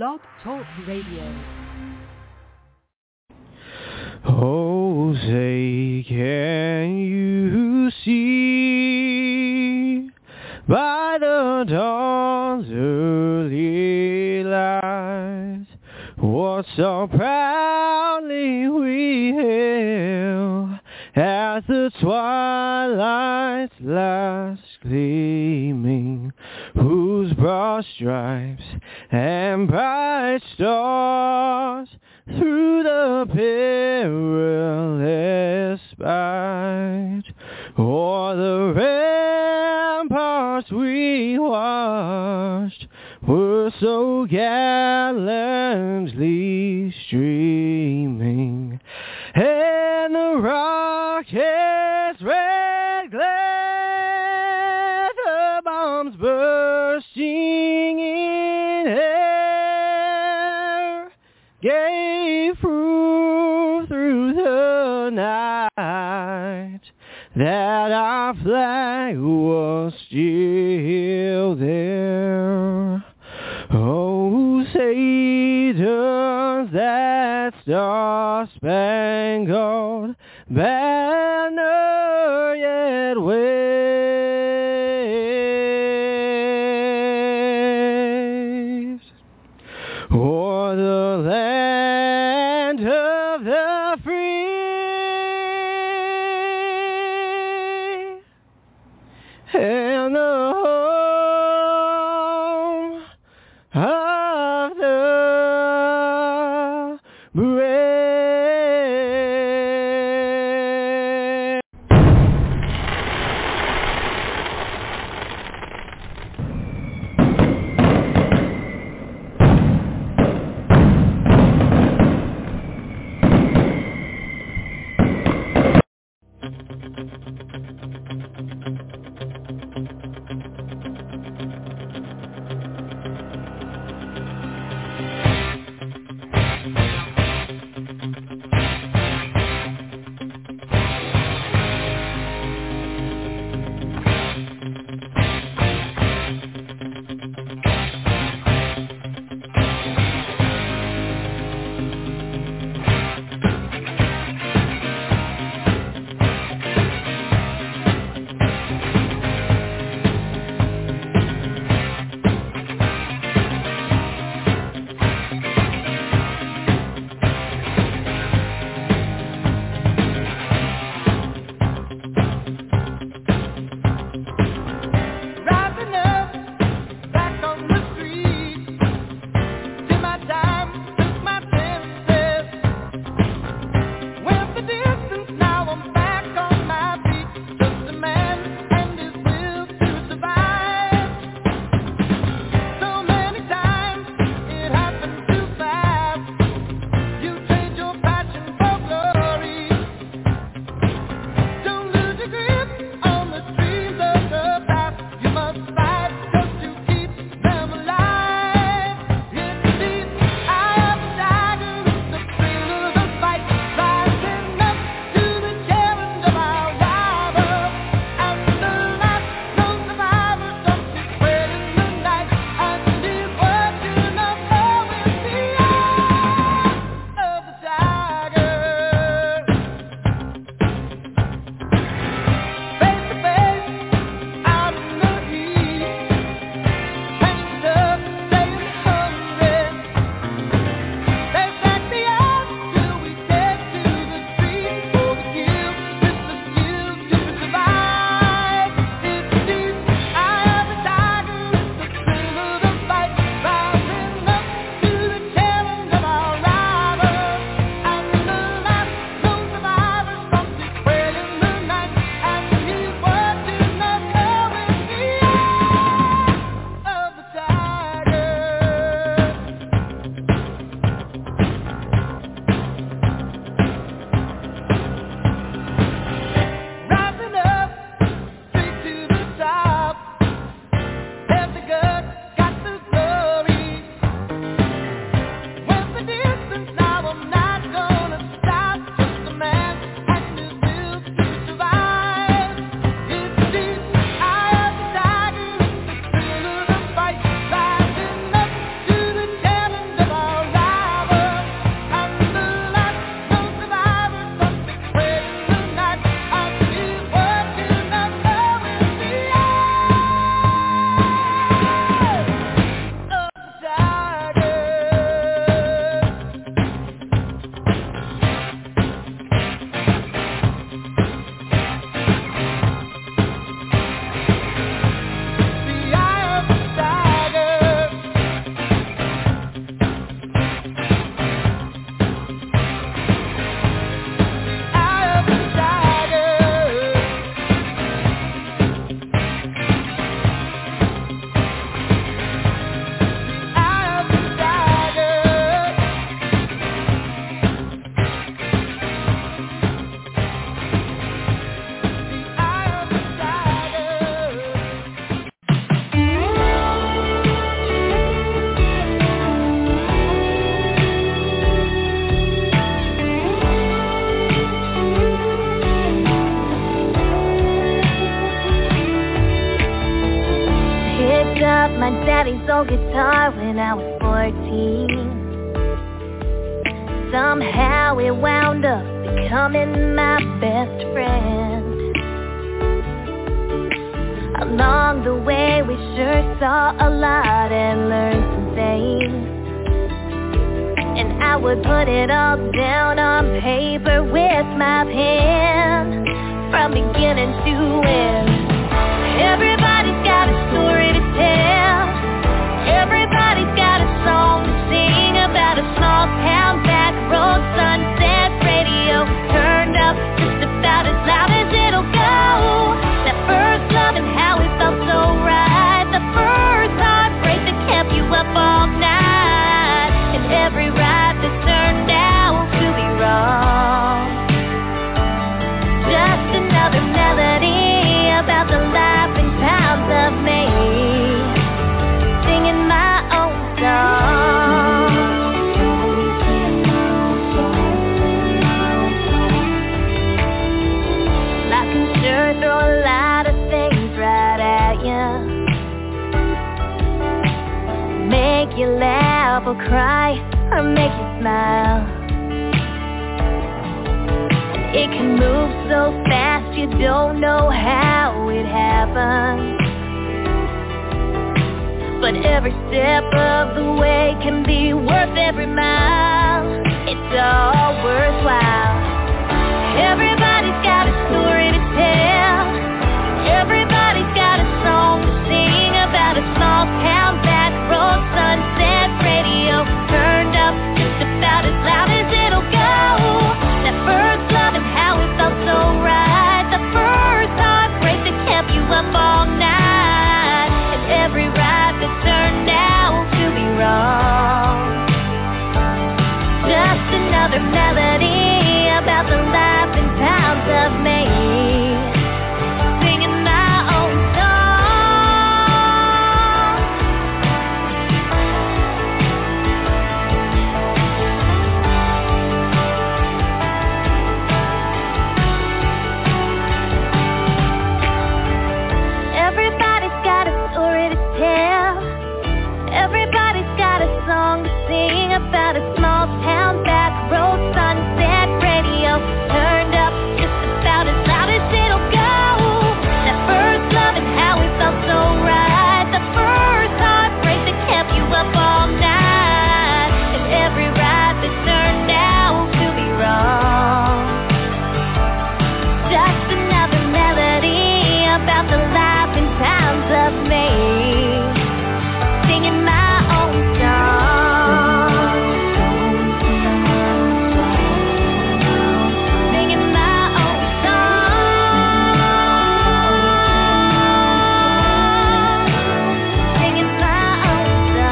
Blog Talk Radio. Oh, say, can you see by the dawn's early light what so proudly we hailed as the twilight's last gleaming, whose broad stripes and bright stars through the perilous fight o'er the ramparts we watched were so gallantly streaming, and the rocket's red glare, the bombs bursting in air, gave proof through the night that our flag was still there. Oh, say does that star-spangled banner yet waves o'er the land of the free and the home of the brave. old guitar when I was 14. Somehow it wound up becoming my best friend. Along the way we sure saw a lot and learned some things. And I would put it all down on paper with my pen, from beginning to end. Everybody's got a story to tell. Everybody's got a song to sing about a small town back road, Sunset radio turned up just about as loud as it'll go. That first love and how it felt so right. The first heartbreak that kept you up all night. And every ride that turned out to be wrong. Just another melody about the life and times of me, singing my own song. Life can sure throw a lot of things right at you, make you laugh or cry or make you smile. It can move so fast you don't know how it happened. But every step of the way can be worth every mile. It's all worthwhile. Everybody's got a story to tell. Everybody's got a song to sing about a small town back road, Sunset radio turned up just about as loud as it'll go. That first love and how it felt so right. The first heartbreak that kept you up all night. And every ride that turned out to be wrong. Just another melody about the life and times of me, singing my own song. Everybody's got a story to tell. Everybody's got a song to sing about a small town back road, Sunset radio turned up just about as loud as it'll go. That first love and how it felt so right. The first heartbreak that kept you up all night. And every ride that turned out to be wrong. Just another melody about the life and times of me, singing my own song. Singing my own song. Singing my own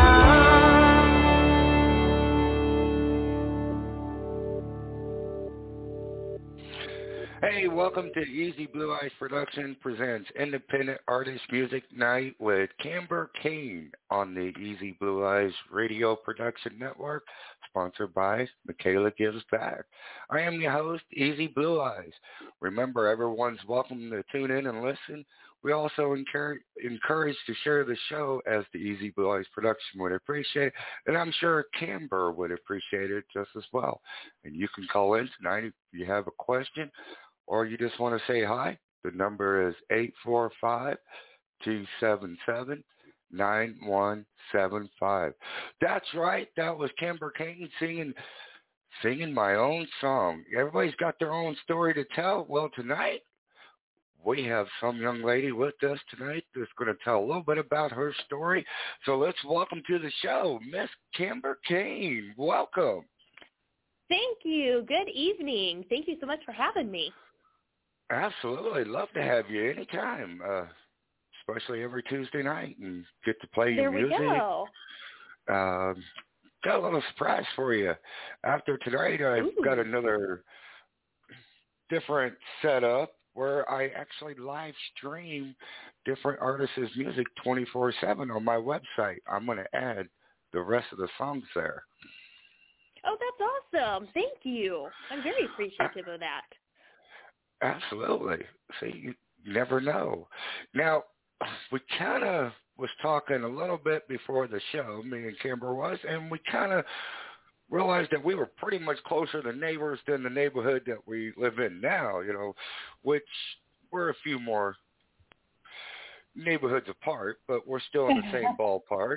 song. Hey, welcome to Easy Blue Eyes Production presents Independent Artist Music Night with Camber Kane on the Easy Blue Eyes Radio Production Network, sponsored by Michaela Gives Back. I am your host, Easy Blue Eyes. Remember, everyone's welcome to tune in and listen. We also encourage to share the show, as the Easy Blue Eyes Production would appreciate, and I'm sure Camber would appreciate it just as well. And you can call in tonight if you have a question or you just want to say hi. The number is 845-277-9175. That's right. That was Camber Kane singing my own song. Everybody's got their own story to tell. Well, tonight we have some young lady with us tonight that's going to tell a little bit about her story. So let's welcome to the show, Miss Camber Kane. Welcome. Thank you. Good evening. Thank you so much for having me. Absolutely. Love to have you anytime, especially every Tuesday night, and get to play your music. There we go. Got a little surprise for you. After tonight, I've got another different setup where I actually live stream different artists' music 24/7 on my website. I'm going to add the rest of the songs there. Oh, that's awesome. Thank you. I'm very appreciative of that. Absolutely. See, you never know. Now, we kind of was talking a little bit before the show, me and Kimber was, and we kind of realized that we were pretty much closer to neighbors than the neighborhood that we live in now, which we're a few more neighborhoods apart, but we're still in the same ballpark.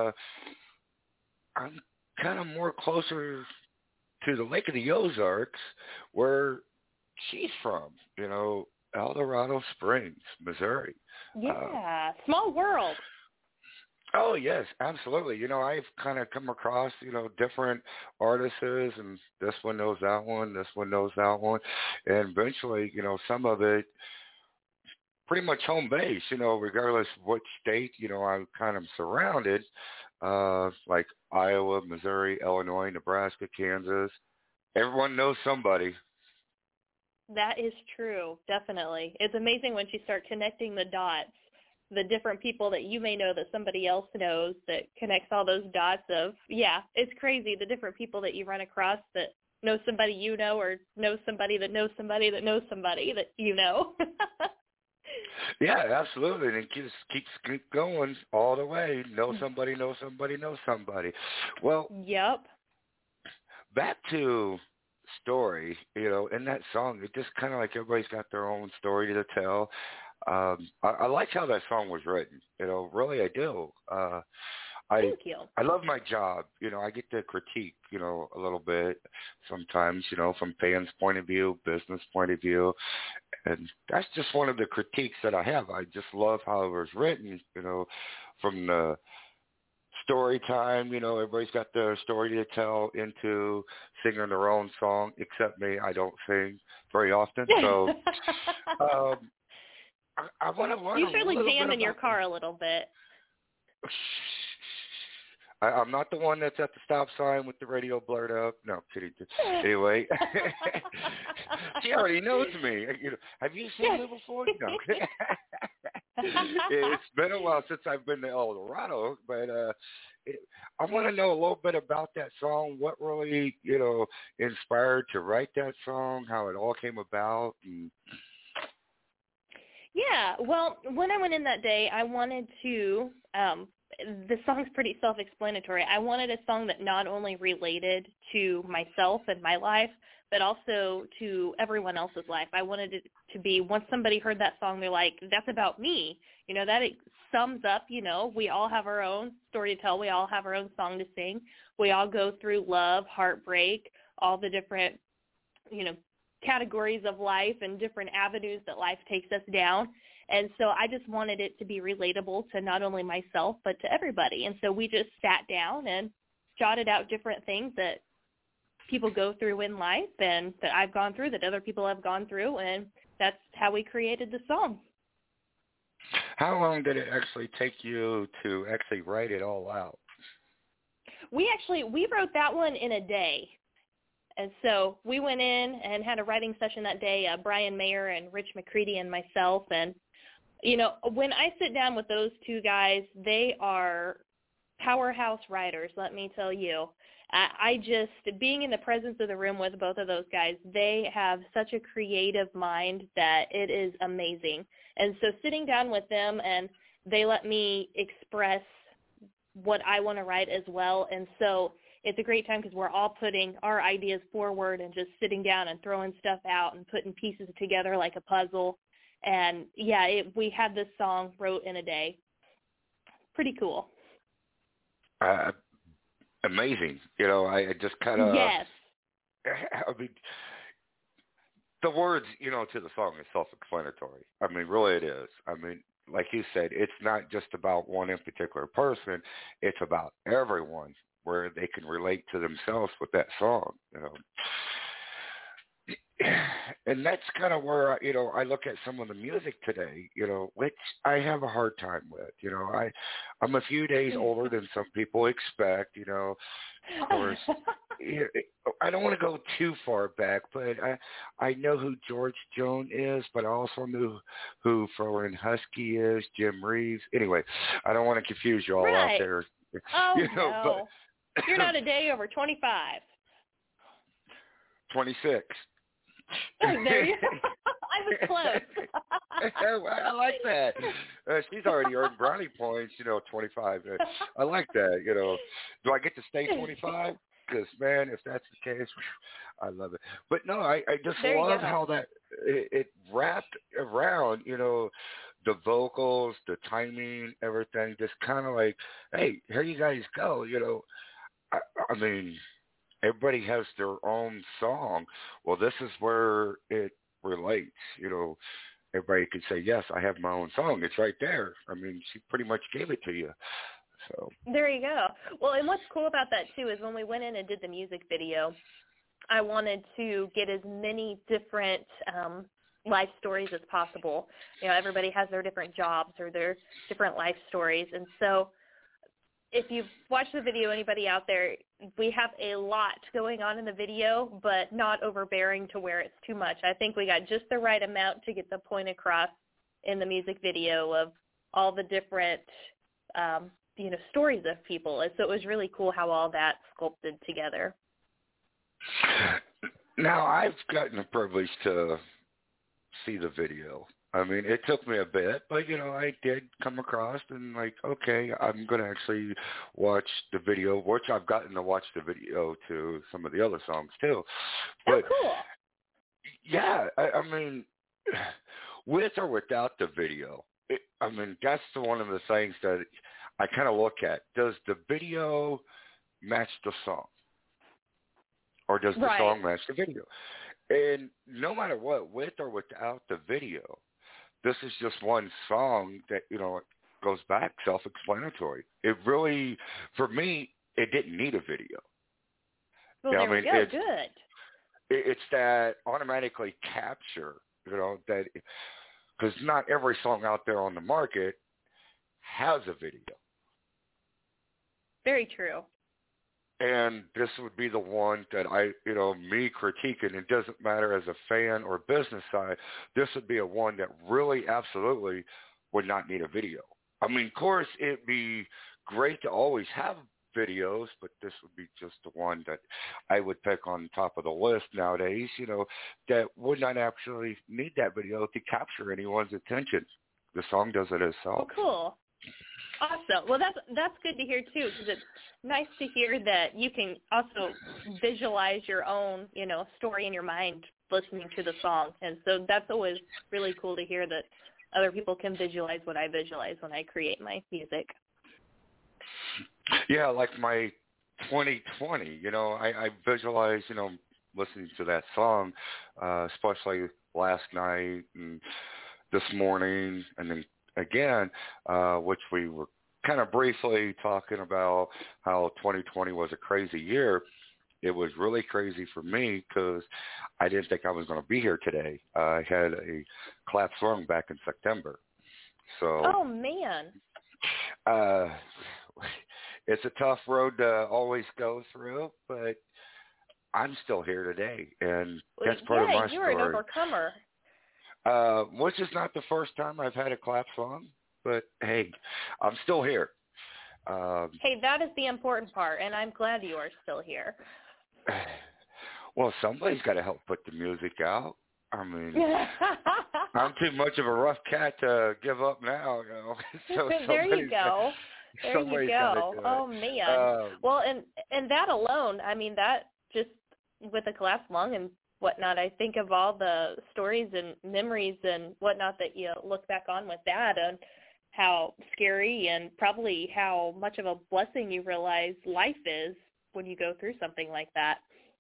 I'm kind of more closer to the Lake of the Ozarks, where she's from, El Dorado Springs, Missouri. Yeah, small world. Oh, yes, absolutely. I've kind of come across, different artists, and this one knows that one, this one knows that one. And eventually, some of it pretty much home base, regardless of what state, I'm kind of surrounded, like Iowa, Missouri, Illinois, Nebraska, Kansas. Everyone knows somebody. That is true, definitely. It's amazing once you start connecting the dots, the different people that you may know that somebody else knows that connects all those dots of, it's crazy, the different people that you run across that know somebody you know or know somebody that knows somebody that knows somebody that you know. Yeah, absolutely. And it just keeps going all the way. Know somebody, know somebody, know somebody. Well, yep. Back to story, in that song, it just kind of like everybody's got their own story to tell. I like how that song was written. Really I do. Thank you. I love my job. I get to critique, a little bit sometimes, from fans' point of view, business point of view. And that's just one of the critiques that I have. I just love how it was written, from the story time, everybody's got their story to tell into singing their own song, except me. I don't sing very often. So I want to learn You certainly jam in your car a little bit. I'm not the one that's at the stop sign with the radio blurred up. No, kidding. Anyway, she already knows me. Have you seen me before? No. It's been a while since I've been to El Dorado, but I want to know a little bit about that song. What really, inspired to write that song? How it all came about? Yeah, well, when I went in that day, I wanted to, the song's pretty self-explanatory. I wanted a song that not only related to myself and my life, but also to everyone else's life. I wanted it to be, once somebody heard that song, they're like, that's about me. That it sums up, we all have our own story to tell. We all have our own song to sing. We all go through love, heartbreak, all the different, categories of life and different avenues that life takes us down. And so I just wanted it to be relatable to not only myself, but to everybody. And so we just sat down and jotted out different things that people go through in life and that I've gone through, that other people have gone through, and that's how we created the song. How long did it actually take you to actually write it all out? We wrote that one in a day. And so we went in and had a writing session that day, Brian Mayer and Rich McCready and myself. And, when I sit down with those two guys, they are powerhouse writers, let me tell you. I just, being in the presence of the room with both of those guys, they have such a creative mind that it is amazing. And so sitting down with them, and they let me express what I want to write as well. And so it's a great time because we're all putting our ideas forward and just sitting down and throwing stuff out and putting pieces together like a puzzle. And, we had this song wrote in a day. Pretty cool. Amazing. I just kind of... Yes. I mean, the words, to the song is self-explanatory. I mean, really it is. I mean, like you said, it's not just about one in particular person. It's about everyone, where they can relate to themselves with that song, And that's kind of where, I look at some of the music today, which I have a hard time with. I'm a few days older than some people expect, Of course, I don't want to go too far back, but I know who George Jones is, but I also knew who Florian Husky is, Jim Reeves. Anyway, I don't want to confuse you all out there. Oh, no. But you're not a day over 25. 26. There you go. I was close. I like that. She's already earned brownie points, 25. I like that, Do I get to stay 25? Because, man, if that's the case, I love it. But, no, I just love how that it wrapped around, the vocals, the timing, everything, just kind of like, hey, here you guys go, I mean, everybody has their own song. Well, this is where it relates, Everybody can say, yes, I have my own song. It's right there. I mean, she pretty much gave it to you. So there you go. Well, and what's cool about that, too, is when we went in and did the music video, I wanted to get as many different life stories as possible. Everybody has their different jobs or their different life stories. And so if you've watched the video, anybody out there, we have a lot going on in the video, but not overbearing to where it's too much. I think we got just the right amount to get the point across in the music video of all the different, stories of people. And so it was really cool how all that sculpted together. Now, I've gotten the privilege to see the video. I mean, it took me a bit, but, I did come across and okay, I'm going to actually watch the video, which I've gotten to watch the video to some of the other songs, too. But, cool. Yeah, I mean, with or without the video, that's one of the things that I kind of look at. Does the video match the song? Or does the song match the video? And no matter what, with or without the video, this is just one song that, goes back self-explanatory. It really, for me, it didn't need a video. Well, there we go. Good. It's that automatically capture, that because not every song out there on the market has a video. Very true. And this would be the one that me critiquing, it doesn't matter as a fan or business side, this would be a one that really absolutely would not need a video. I mean, of course, it'd be great to always have videos, but this would be just the one that I would pick on top of the list nowadays, that would not actually need that video to capture anyone's attention. The song does it itself. Oh, cool. Awesome. Well, that's good to hear, too, because it's nice to hear that you can also visualize your own, story in your mind listening to the song. And so that's always really cool to hear that other people can visualize what I visualize when I create my music. Yeah, like my 2020, I visualize, listening to that song, especially last night and this morning and then again, which we were kind of briefly talking about how 2020 was a crazy year. It was really crazy for me because I didn't think I was going to be here today. I had a collapsed lung back in September. So, oh, man. It's a tough road to always go through, but I'm still here today, and that's part of my story. Yeah, you're an overcomer. Which is not the first time I've had a collapsed lung, but hey, I'm still here. Hey, that is the important part, and I'm glad you are still here. Well, somebody's got to help put the music out. I mean, I'm too much of a rough cat to give up now, So there you go. There you go. Oh, man. Well, and that alone, I mean, that just with a collapsed lung and whatnot, I think of all the stories and memories and whatnot that you look back on with that and how scary and probably how much of a blessing you realize life is when you go through something like that.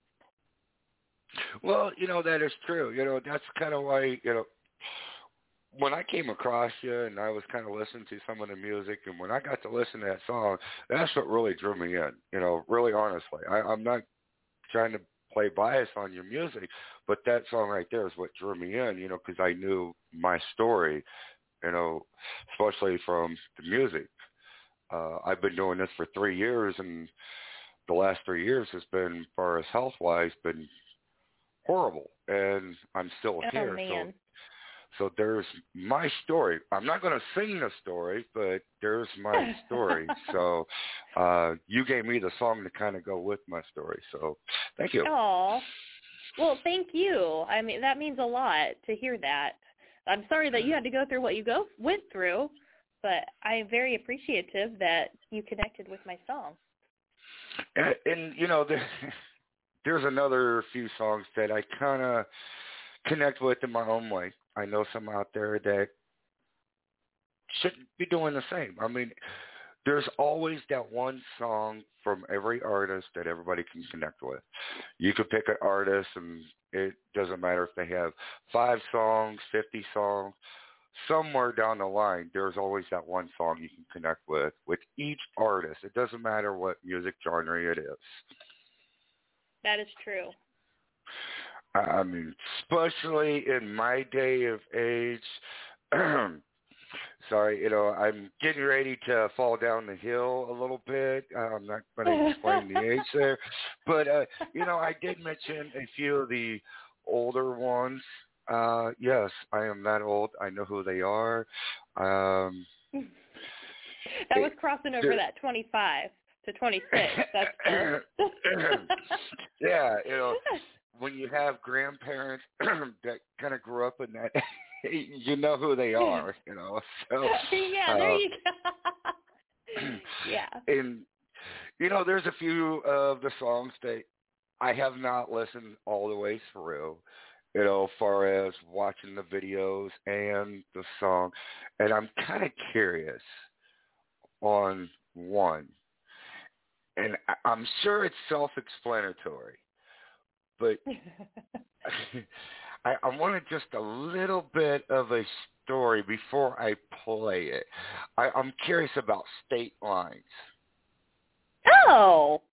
Well, that is true. That's kind of why, when I came across you and I was kind of listening to some of the music, and when I got to listen to that song, that's what really drew me in, really honestly. I'm not trying to play bias on your music, but that song right there is what drew me in, because I knew my story, especially from the music. I've been doing this for 3 years, and the last 3 years has been, as far as health-wise, been horrible, and I'm still here. Man. So there's my story. I'm not going to sing the story, but there's my story. So you gave me the song to kind of go with my story. So thank you. Aw. Well, thank you. I mean, that means a lot to hear that. I'm sorry that you had to go through what you went through, but I'm very appreciative that you connected with my song. And you know, there's another few songs that I kind of connect with in my own way. I know some out there that shouldn't be doing the same. I mean, there's always that one song from every artist that everybody can connect with. You could pick an artist, and it doesn't matter if they have 5 songs, 50 songs. Somewhere down the line, there's always that one song you can connect with each artist. It doesn't matter what music genre it is. That is true. I mean, especially in my day of age, sorry, you know, I'm getting ready to fall down the hill a little bit. I'm not going to explain the age there. But, you know, I did mention a few of the older ones. Yes, I am that old. I know who they are. That was crossing over that 25 to 26. That's yeah, you know, when you have grandparents that kind of grew up in that, you know who they are, you know. So yeah, there you go. Yeah. And, you know, there's a few of the songs that I have not listened all the way through, you know, as far as watching the videos and the song. And I'm kind of curious on one. And I'm sure it's self-explanatory, but I wanted just a little bit of a story before I play it. I'm curious about State Lines. Oh,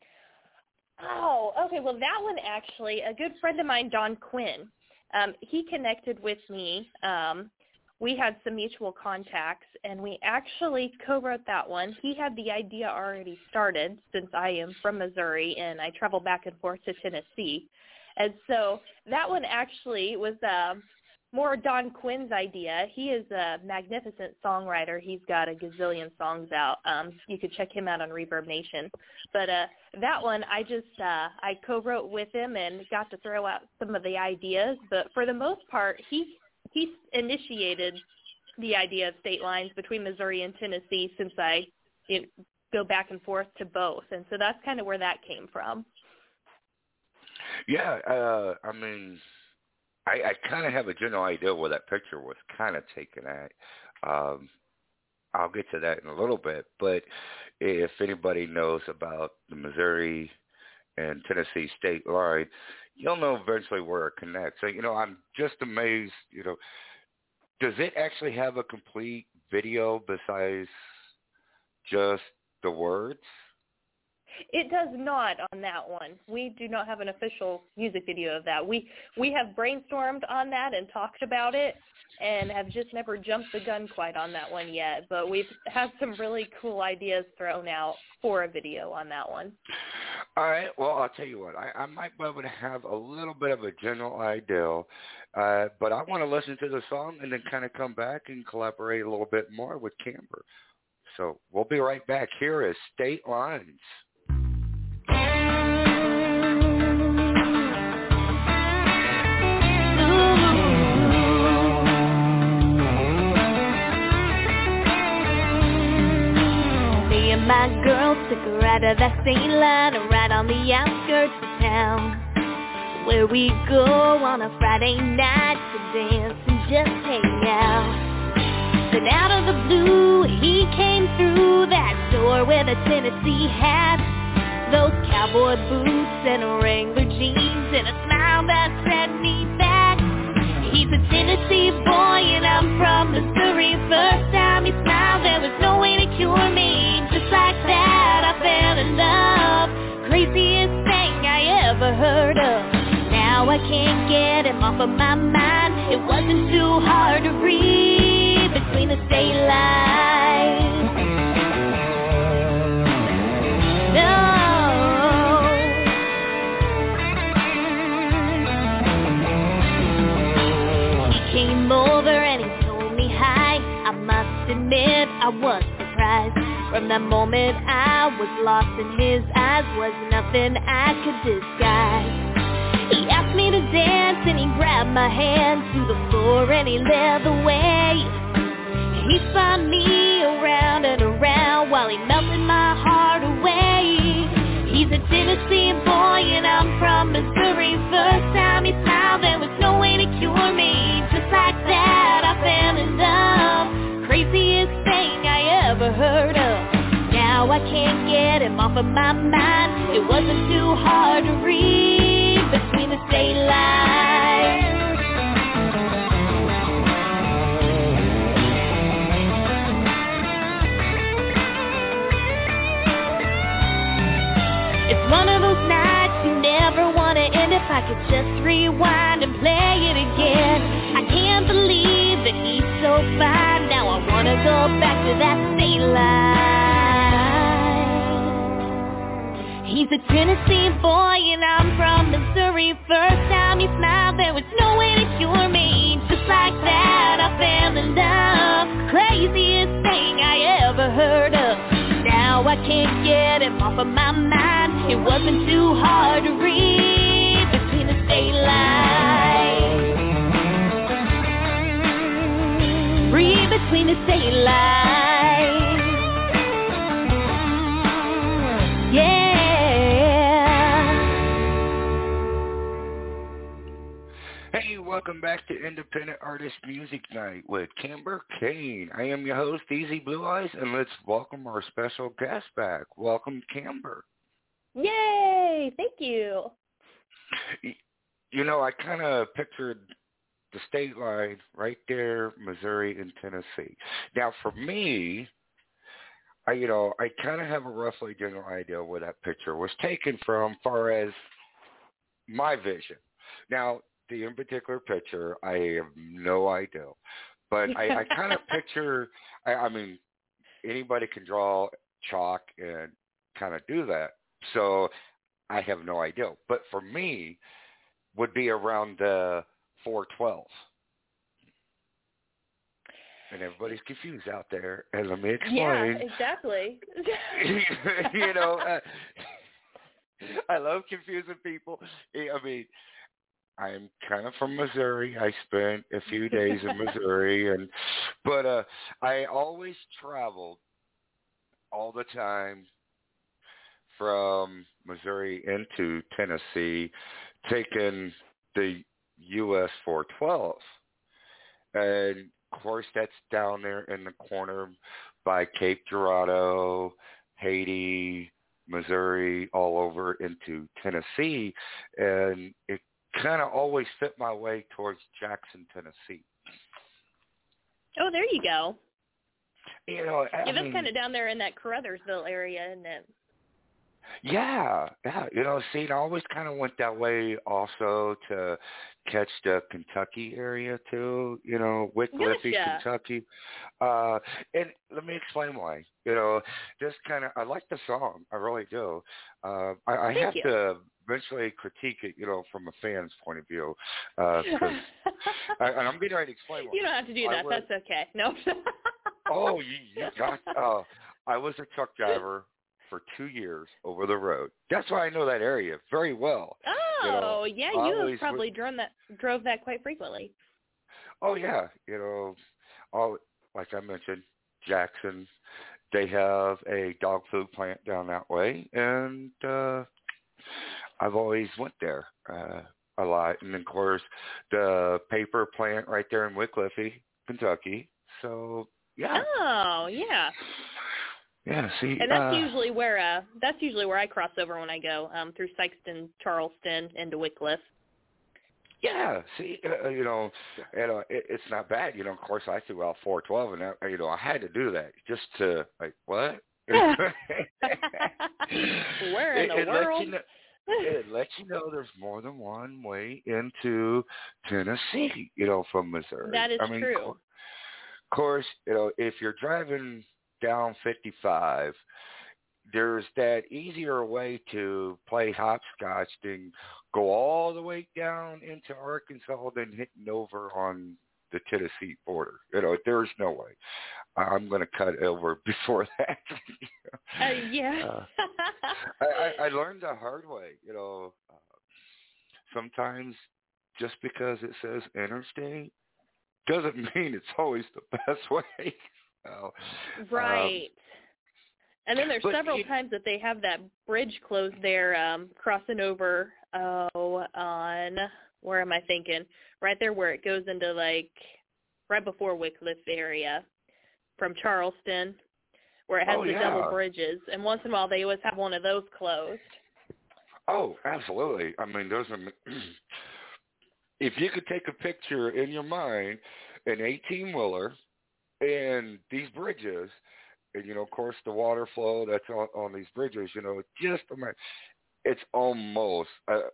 okay. Well, that one actually, a good friend of mine, Don Quinn, he connected with me. We had some mutual contacts, and we actually co-wrote that one. He had the idea already started since I am from Missouri, and I travel back and forth to Tennessee. And so that one actually was more Don Quinn's idea. He is a magnificent songwriter. He's got a gazillion songs out. You could check him out on Reverb Nation. But that one, I co-wrote with him and got to throw out some of the ideas. But for the most part, he initiated the idea of State Lines between Missouri and Tennessee, since I go back and forth to both. And so that's kind of where that came from. Yeah, I mean, I kind of have a general idea where that picture was kind of taken at. I'll get to that in a little bit. But if anybody knows about the Missouri and Tennessee state line, you'll know eventually where it connects. So, you know, I'm just amazed, you know, does it actually have a complete video besides just the words? It does not on that one. We do not have an official music video of that. We have brainstormed on that and talked about it and have just never jumped the gun quite on that one yet. But we've had some really cool ideas thrown out for a video on that one. All right. Well, I'll tell you what. I might be able to have a little bit of a general idea, but I want to listen to the song and then kind of come back and collaborate a little bit more with Camber. So we'll be right back. Here is State Lines. My girl took a ride to that state line, right on the outskirts of town, where we go on a Friday night to dance and just hang out. Then out of the blue, he came through that door with a Tennessee hat, those cowboy boots and Wrangler jeans, and a smile that set me back. He's a Tennessee boy and I'm from Missouri. First time he smiled, there was no way to cure me. Just like that, I fell in love. Craziest thing I ever heard of. Now I can't get him off of my mind. It wasn't too hard to read between the state lines. No. He came over and he told me hi. I must admit I was surprised. From that moment I was lost in his eyes. Was nothing I could disguise. He asked me to dance and he grabbed my hand to the floor and he led the way. He spun me around and around while he melted my heart away. He's a Tennessee boy and I'm from Missouri. First time he smiled, there was no way to cure me. Just like that, I fell in love. Craziest thing I ever heard of. Now I can't get him off of my mind. It wasn't too hard to read between the state lines. It's one of those nights you never want to end. If I could just rewind and play it again. I can't believe that he's so fine. Now I want to go back to that state line. He's a Tennessee boy and I'm from Missouri. First time he smiled, there was no way to cure me. Just like that, I fell in love. Craziest thing I ever heard of. Now I can't get him off of my mind. It wasn't too hard to read between the state lines. Read between the state lines. Yeah. Hey, welcome back to Independent Artist Music Night with Camber Kane. I am your host, Easy Blue Eyes, and let's welcome our special guest back. Welcome, Camber. Yay! Thank you. You know, I kind of pictured the state line right there, Missouri and Tennessee. Now, for me, I kind of have a roughly general idea where that picture was taken from, far as my vision. Now, the in particular picture, I have no idea, but I kind of picture. I mean, anybody can draw chalk and kind of do that, so I have no idea. But for me, would be around the 412. And everybody's confused out there. And let me explain. Yeah, exactly. I love confusing people. I mean, I'm kind of from Missouri. I spent a few days in Missouri, but I always traveled all the time from Missouri into Tennessee, taking the US 412. And, of course, that's down there in the corner by Cape Girardeau, Haiti, Missouri, all over into Tennessee. And it kind of always fit my way towards Jackson, Tennessee. Oh, there you go. I that's mean, kind of down there in that Caruthersville area, isn't it? Yeah. See, I always kind of went that way also to catch the Kentucky area too, Wickliffe, Gotcha. Kentucky. And let me explain why. Just kind of, I like the song. I really do. I have to eventually critique it, from a fan's point of view. And I'm getting ready to explain why. You don't have to do that. That's okay. No. Oh, you got, I was a truck driver for 2 years over the road. That's why I know that area very well. Oh, yeah, you have probably drove that quite frequently. Oh, yeah. Like I mentioned, Jackson, they have a dog food plant down that way, and I've always went there a lot. And, of course, the paper plant right there in Wickliffe, Kentucky. So, yeah. Oh, yeah. Yeah, see, and that's usually where I cross over when I go through Sykeston, Charleston, into Wickliffe. Yeah, see, it's not bad. Of course, I threw out 412, and I had to do that just to what? Where in the world? It lets you know there's more than one way into Tennessee. From Missouri. That is true. Of course, if you're driving down 55, there's that easier way to play hopscotch than go all the way down into Arkansas, then hitting over on the Tennessee border. There's no way. I'm going to cut over before that. Yeah. I learned the hard way. sometimes just because it says interstate doesn't mean it's always the best way. So, right. And then there's but several times that they have that bridge closed there, crossing over on, where am I thinking? Right there where it goes into, like, right before Wycliffe area from Charleston, where it has the double bridges. And once in a while they always have one of those closed. Oh, absolutely. I mean, if you could take a picture in your mind, an 18-wheeler and these bridges, and, of course, the water flow that's on these bridges, just it's almost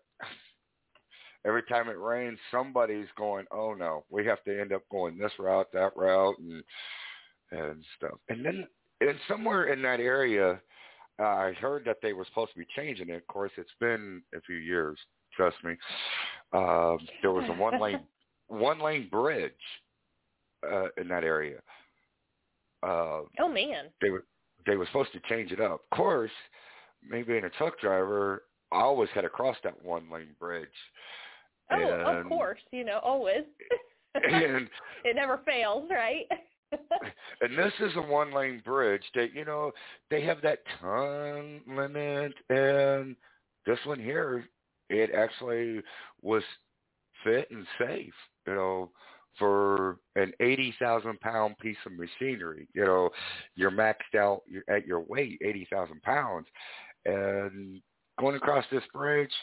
every time it rains, somebody's going, oh, no, we have to end up going this route, that route, and stuff. And then somewhere in that area, I heard that they were supposed to be changing it. Of course, it's been a few years, trust me. There was a one-lane bridge in that area. Oh man! They were supposed to change it up. Of course, me being a truck driver, I always had to cross that one-lane bridge. Oh, of course, always. And it never fails, right? And this is a one-lane bridge that they have that ton limit, and this one here, it actually was fit and safe, for an 80,000-pound piece of machinery. You're maxed out at your weight, 80,000 pounds. And going across this bridge,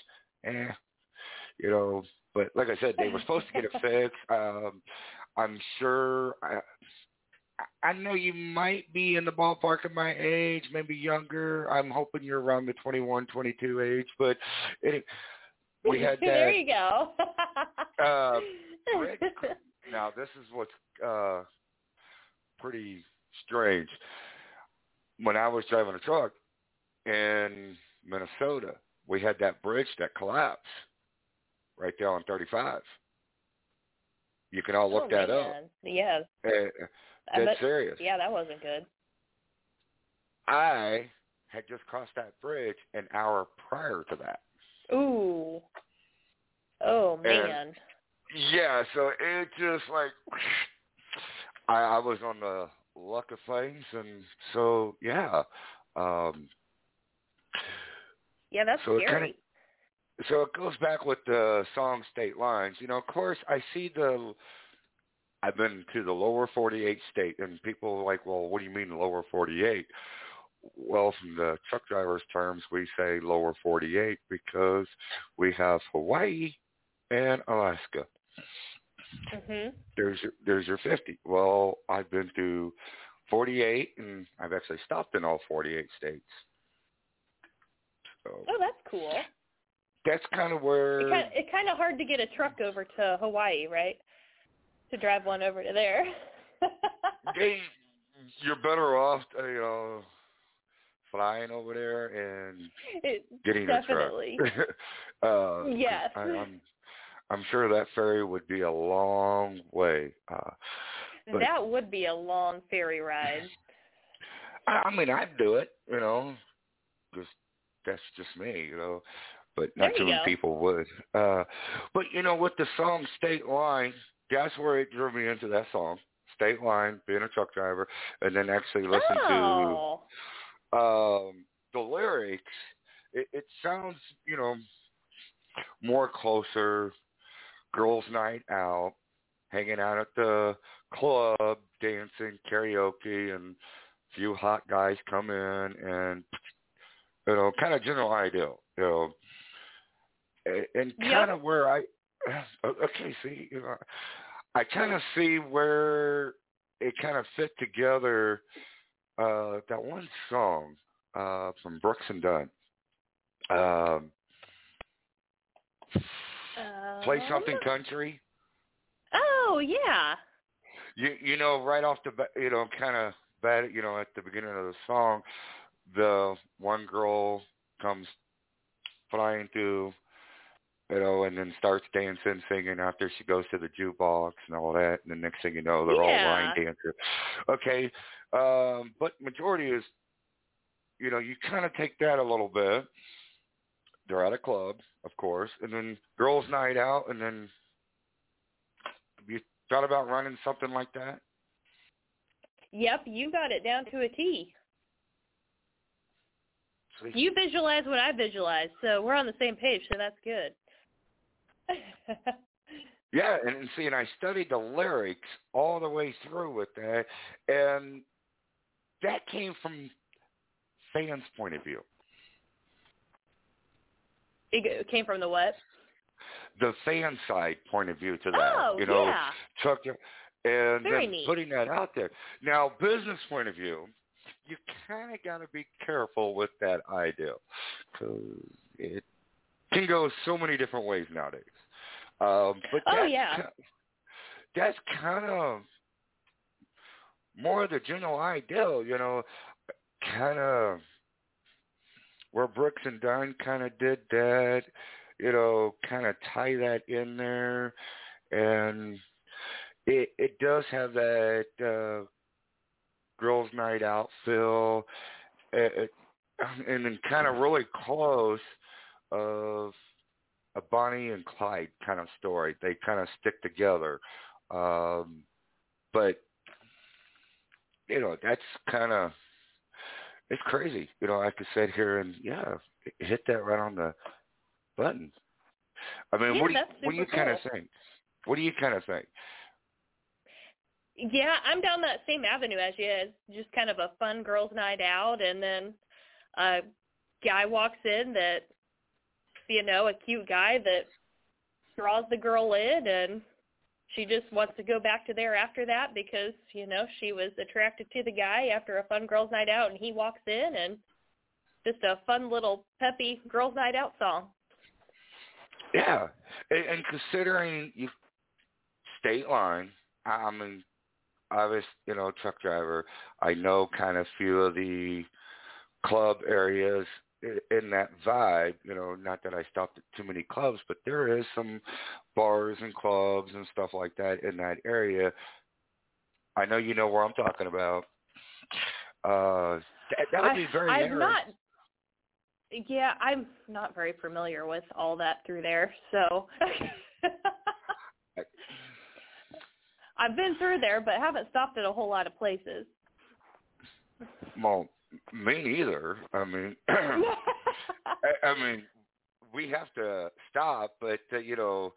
but like I said, they were supposed to get it fixed. I'm sure, I know you might be in the ballpark of my age, maybe younger. I'm hoping you're around the 21, 22 age, but we had that. There you go. Bridge. Now, this is what's pretty strange. When I was driving a truck in Minnesota, we had that bridge that collapsed right there on 35. You can all look that up. Yeah. That's serious. Yeah, that wasn't good. I had just crossed that bridge an hour prior to that. Ooh. Oh, man. Yeah, so it just I was on the luck of things, and so, yeah. Yeah, that's scary. So it goes back with the song State Lines. Of course, I've been to the lower 48 state, and people are like, well, what do you mean the lower 48? Well, from the truck driver's terms, we say lower 48 because we have Hawaii and Alaska. Mm-hmm. There's your 50. Well, I've been to 48, and I've actually stopped in all 48 states. So, oh, that's cool. That's kind of where... It's kind of hard to get a truck over to Hawaii, right? To drive one over to there. You're better off, flying over there and getting definitely. a truck. Yes. I'm sure that ferry would be a long way. That would be a long ferry ride. I mean, I'd do it, because that's just me, but not too many people would. But, with the song State Line, that's where it drew me into that song, State Line, being a truck driver, and then actually listen to the lyrics. It sounds, more closer, girls' night out, hanging out at the club, dancing, karaoke, and a few hot guys come in, and, kind of general ideal, and kind of where I kind of see where it kind of fit together, that one song from Brooks and Dunn. Play Something Country. Oh, yeah. Right off the bat, kind of bad, at the beginning of the song, the one girl comes flying through, and then starts dancing, singing after she goes to the jukebox and all that. And the next thing you know, they're all line dancers. Okay. But majority is, you kind of take that a little bit. they're at a club, of course, and then girls' night out, and then have you thought about running something like that? Yep, you got it down to a T. See? You visualize what I visualize, so we're on the same page, so that's good. Yeah, and see, and I studied the lyrics all the way through with that, and that came from fans' point of view. It came from the what? The fan side point of view to that. Oh, you know, yeah. Chuck, and Very then neat. putting that out there. Now, business point of view, you kind of got to be careful with that idea because it can go so many different ways nowadays. But that's kind of more the general idea, you know, kind of where Brooks and Dunn kind of did that, you know, kind of tie that in there. And it does have that girls' night out feel, and then kind of really close of a Bonnie and Clyde kind of story. They kind of stick together. But, you know, that's kind of, it's crazy. You know, I could sit here and, hit that right on the button. I mean, what do you kind of think? What do you kind of think? Yeah, I'm down that same avenue as you. It's just kind of a fun girls' night out, and then a guy walks in that, you know, a cute guy that draws the girl in, and she just wants to go back to there after that because, you know, she was attracted to the guy after a fun girls' night out, and he walks in, and just a fun little peppy girls' night out song. Yeah, and considering you state line, I mean, I was, you know, truck driver. I know kind of few of the club areas in that vibe, you know, not that I stopped at too many clubs, but there is some bars and clubs and stuff like that in that area. I know you know where I'm talking about. That would be very interesting. I'm not very familiar with all that through there, so I've been through there, but haven't stopped at a whole lot of places. Well, me neither. I mean, I mean, we have to stop, but you know,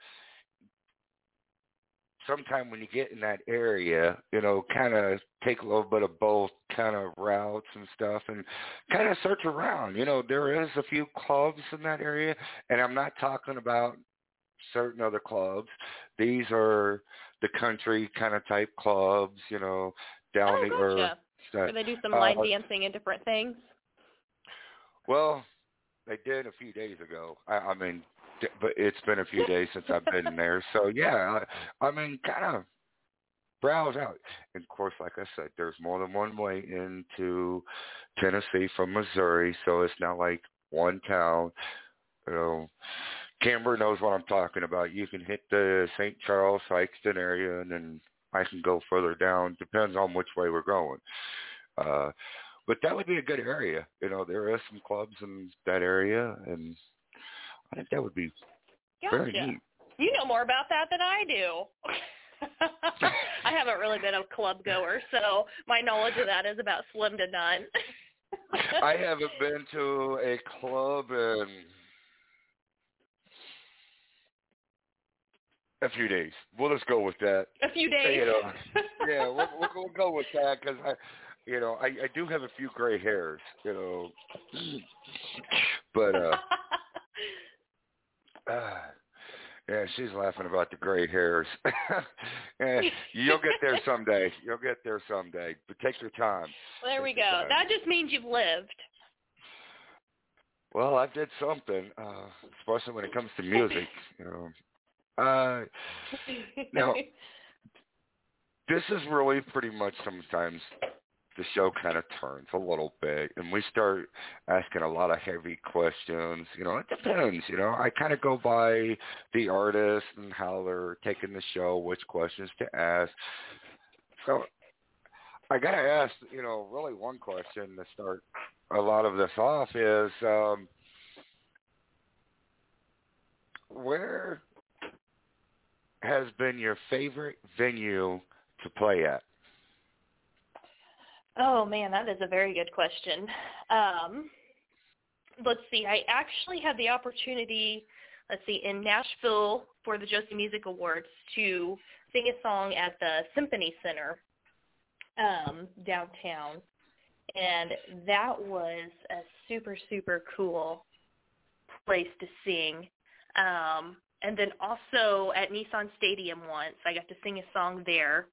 sometime when you get in that area, you know, kind of take a little bit of both kind of routes and stuff, and kind of search around. You know, there is a few clubs in that area, and I'm not talking about certain other clubs. These are the country kind of type clubs, you know, down the earth. Where they do some line dancing and different things? Well, they did a few days ago. I mean, but it's been a few days since I've been there. So, yeah, I mean, kind of browse out. And, of course, like I said, there's more than one way into Tennessee from Missouri, so it's not like one town. You know, Camber knows what I'm talking about. You can hit the St. Charles, Sikeston area, and then I can go further down. Depends on which way we're going. But that would be a good area. You know, there are some clubs in that area, and I think that would be very neat. You know more about that than I do. I haven't really been a club goer, so my knowledge of that is about slim to none. I haven't been to a club in a few days. We'll just go with that. A few days. You know, yeah, we'll go with that because I do have a few gray hairs, you know, but yeah, she's laughing about the gray hairs. You'll get there someday. But take your time. Well, there we go. That just means you've lived. Well, I did something, especially when it comes to music, you know. Now, this is really pretty much sometimes the show kind of turns a little bit, and we start asking a lot of heavy questions. You know, it depends. You know, I kind of go by the artist and how they're taking the show, which questions to ask. So I got to ask, you know, really one question to start a lot of this off is, where has been your favorite venue to play at? Oh, man, that is a very good question. Let's see. I actually had the opportunity, in Nashville for the Josie Music Awards to sing a song at the Symphony Center downtown. And that was a super, super cool place to sing. And then also at Nissan Stadium once, I got to sing a song there.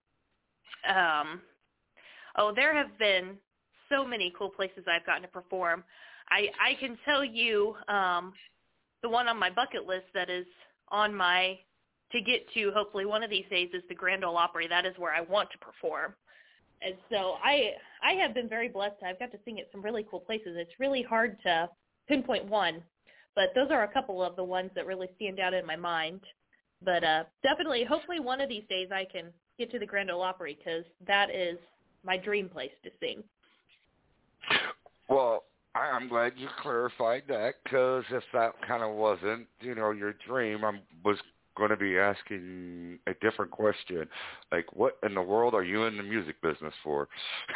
There have been so many cool places I've gotten to perform. I can tell you the one on my bucket list that is on my to get to hopefully one of these days is the Grand Ole Opry. That is where I want to perform. And so I have been very blessed. I've got to sing at some really cool places. It's really hard to pinpoint one, but those are a couple of the ones that really stand out in my mind. But definitely, hopefully one of these days I can get to the Grand Ole Opry because that is my dream place to sing. Well, I'm glad you clarified that, because if that kind of wasn't, your dream, I was going to be asking a different question, like, what in the world are you in the music business for?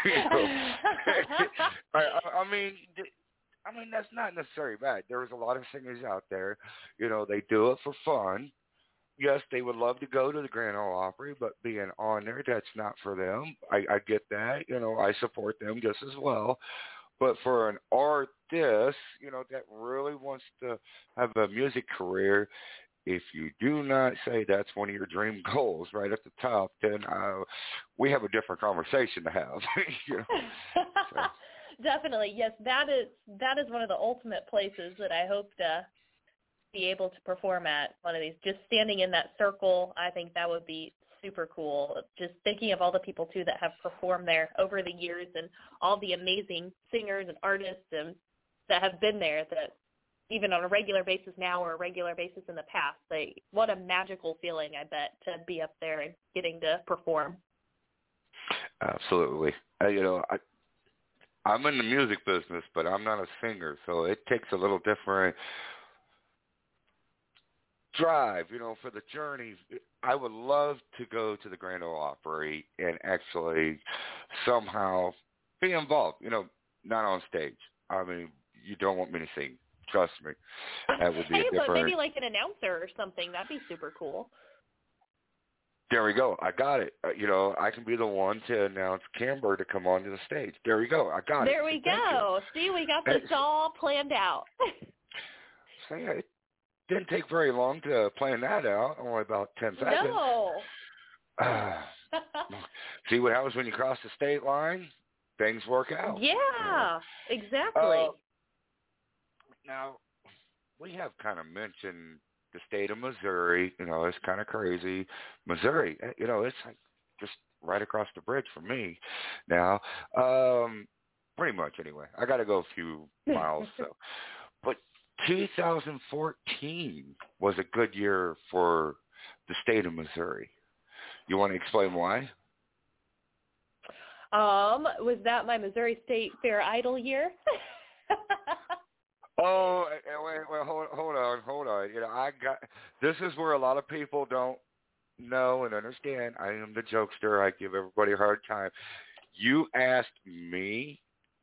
I mean, that's not necessarily bad. There's a lot of singers out there, they do it for fun. Yes, they would love to go to the Grand Ole Opry, but being on there, that's not for them. I get that. I support them just as well. But for an artist, that really wants to have a music career, if you do not say that's one of your dream goals right at the top, then we have a different conversation to have. So. Definitely, yes. That is one of the ultimate places that I hope to be able to perform at. One of these, just standing in that circle, I think that would be super cool. Just thinking of all the people too that have performed there over the years, and all the amazing singers and artists and that have been there, that even on a regular basis now or a regular basis in the past, what a magical feeling, I bet, to be up there and getting to perform. Absolutely. I'm in the music business, but I'm not a singer, so it takes a little different drive, for the journey. I would love to go to the Grand Ole Opry and actually somehow be involved, not on stage. I mean, you don't want me to sing. Trust me. That would be a different... but maybe like an announcer or something. That'd be super cool. There we go. I got it. I can be the one to announce Camber to come onto the stage. There we go. I got it. There we go. See, we got this all planned out. So, yeah, it didn't take very long to plan that out. Only about 10 seconds. No. See what happens when you cross the state line? Things work out. Yeah, exactly. Now, we have kind of mentioned the state of Missouri. It's kind of crazy. Missouri, it's like just right across the bridge from me now. Pretty much, anyway. I got to go a few miles. But 2014 was a good year for the state of Missouri. You want to explain why? Was that my Missouri State Fair Idol year? Oh, well, hold on. This is where a lot of people don't know and understand. I am the jokester. I give everybody a hard time. You asked me,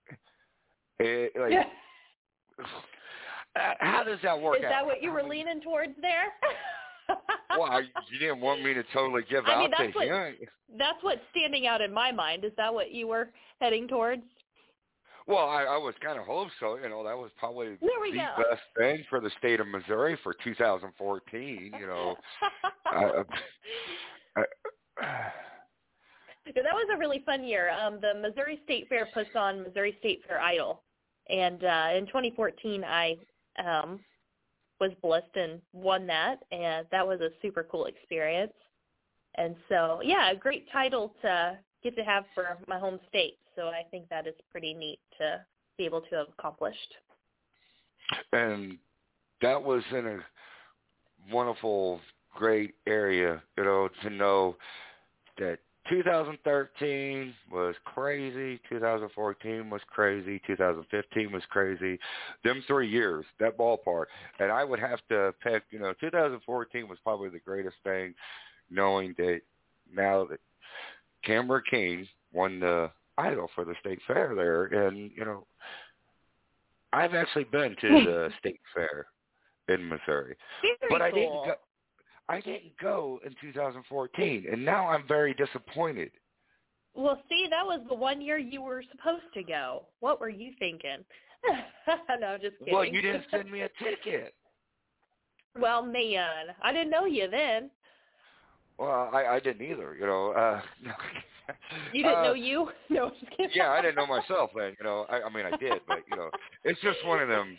how does that work out? Is that what you were leaning towards there? Well, you didn't want me to totally give out the hint. That's what's standing out in my mind. Is that what you were heading towards? Well, I was kind of hope so. That was probably the best thing for the state of Missouri for 2014. That was a really fun year. The Missouri State Fair puts on Missouri State Fair Idol, and in 2014 I was blessed and won that, and that was a super cool experience. And so, yeah, a great title to get to have for my home state. So I think that is pretty neat to be able to have accomplished. And that was in a wonderful, great area, to know that 2013 was crazy. 2014 was crazy. 2015 was crazy. Them 3 years, that ballpark. And I would have to pick, 2014 was probably the greatest thing, knowing that now that Camber King won the idol for the state fair there. And, I've actually been to the state fair in Missouri. Very but cool. I didn't go in 2014, and now I'm very disappointed. Well, see, that was the 1 year you were supposed to go. What were you thinking? No, just kidding. Well, you didn't send me a ticket. Well, man, I didn't know you then. Well, I didn't either, No. You didn't know you? No, just kidding. Yeah, I didn't know myself then, I mean, I did, but, it's just one of them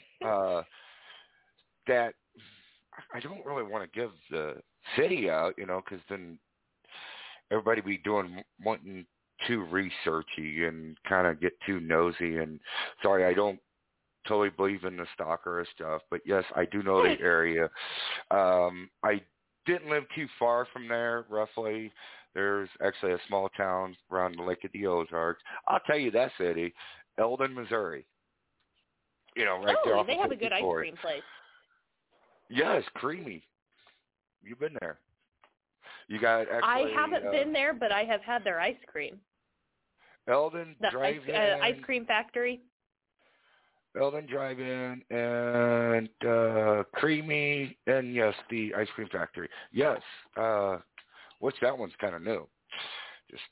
that I don't really want to give the city out, because then everybody be wanting too researchy and kind of get too nosy. And sorry, I don't totally believe in the stalker stuff, but yes, I do know the area. I didn't live too far from there, roughly. There's actually a small town around the Lake of the Ozarks. I'll tell you that city, Eldon, Missouri. Right there. Oh, they have a good ice cream place. Yes, creamy. You've been there. You got actually. I haven't been there, but I have had their ice cream. Eldon Drive-In. Ice cream factory. Eldon Drive-In and creamy, and yes, the ice cream factory. Yes, which that one's kind of new. Just.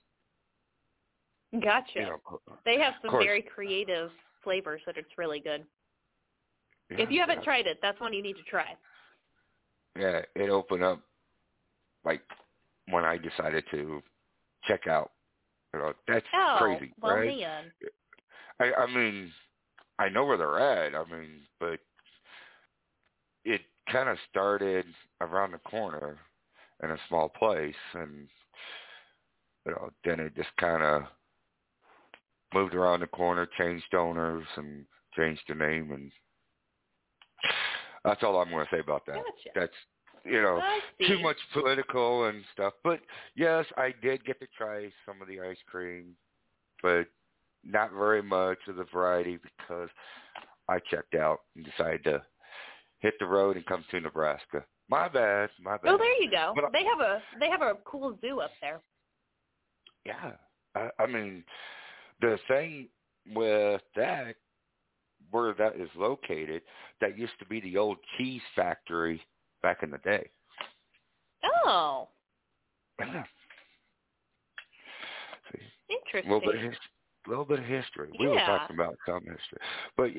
Gotcha. They have some very creative flavors that it's really good. Yeah, if you haven't tried it, that's one you need to try. Yeah, it opened up like when I decided to check out. That's crazy, well, right? Man. I mean, I know where they're at. I mean, but it kind of started around the corner in a small place, and then it just kind of moved around the corner, changed owners, and changed the name, and that's all I'm going to say about that. Gotcha. That's, too much political and stuff. But, yes, I did get to try some of the ice cream, but not very much of the variety because I checked out and decided to hit the road and come to Nebraska. My bad. Oh, there you go. But they have a cool zoo up there. Yeah. I mean, the thing with that, where that is located, that used to be the old cheese factory back in the day. Oh. Yeah. See, interesting. A little bit of history. We were talking about some history. But,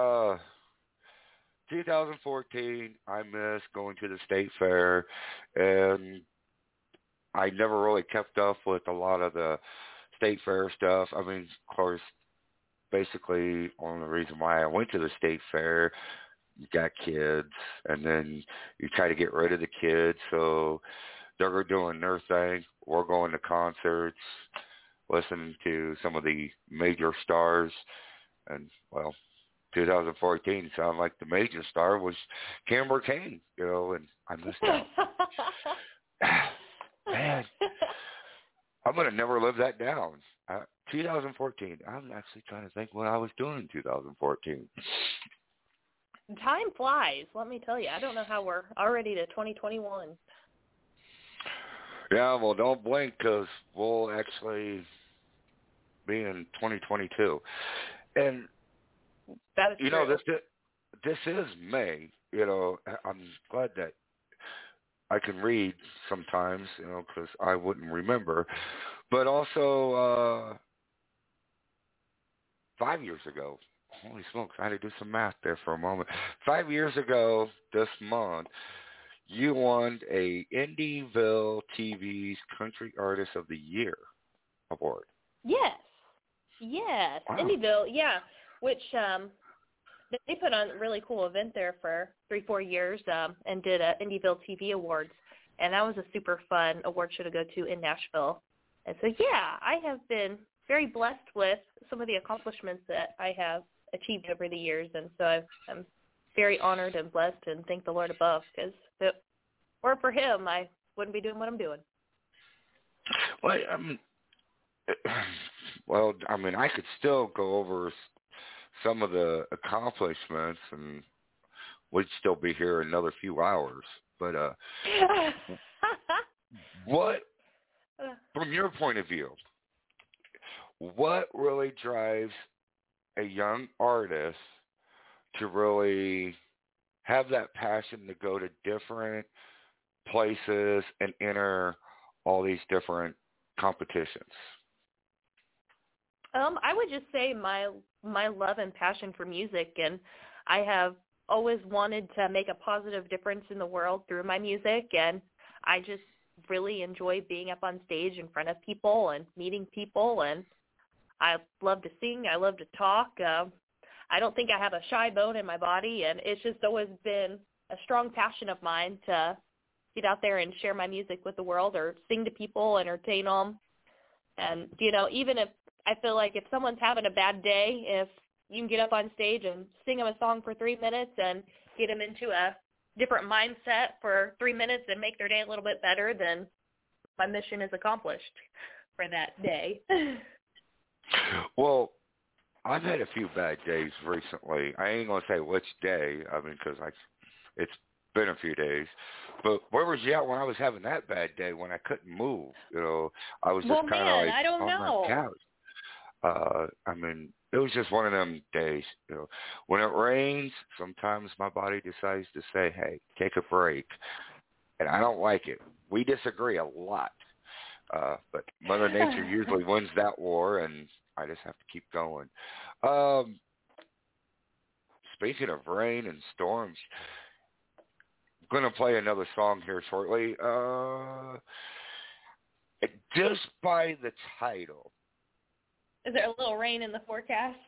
2014, I missed going to the state fair, and I never really kept up with a lot of the state fair stuff. I mean, of course, basically, one of the reason why I went to the state fair, you got kids, and then you try to get rid of the kids, so they're doing their thing. We're going to concerts, listening to some of the major stars, and, 2014 sounded like the major star was Camber King, and I missed out. Man, I'm going to never live that down. 2014, I'm actually trying to think what I was doing in 2014. Time flies, let me tell you. I don't know how we're already to 2021. Yeah, well, don't blink because we'll actually be in 2022. And, that is true. This is May. I'm glad that I can read sometimes, because I wouldn't remember. But also, 5 years ago, holy smokes, I had to do some math there for a moment. 5 years ago this month, you won a Indieville TV's Country Artist of the Year award. Yes. Wow. Indieville, which they put on a really cool event there for 3-4 years and did a Indieville TV Awards. And that was a super fun award show to go to in Nashville. And so, I have been very blessed with some of the accomplishments that I have achieved over the years. And so I'm very honored and blessed and thank the Lord above, because if it weren't for him, I wouldn't be doing what I'm doing. Well, Well, I mean, I could still go over some of the accomplishments, and we'd still be here another few hours. But what, from your point of view, what really drives a young artist to really have that passion to go to different places and enter all these different competitions? I would just say my love and passion for music, and I have always wanted to make a positive difference in the world through my music, and I just really enjoy being up on stage in front of people and meeting people, and I love to sing. I love to talk. I don't think I have a shy bone in my body, and it's just always been a strong passion of mine to get out there and share my music with the world or sing to people, entertain them. And, even if I feel like if someone's having a bad day, if you can get up on stage and sing them a song for 3 minutes and get them into a different mindset for 3 minutes and make their day a little bit better, then my mission is accomplished for that day. Well, I've had a few bad days recently. I ain't going to say which day, because it's been a few days. But where was you at when I was having that bad day when I couldn't move? I was just kind of like I don't know. My couch. It was just one of them days. When it rains, sometimes my body decides to say, hey, take a break. And I don't like it. We disagree a lot. But Mother Nature usually wins that war, and I just have to keep going. Speaking of rain and storms, I'm going to play another song here shortly. Just by the title. Is there a little rain in the forecast?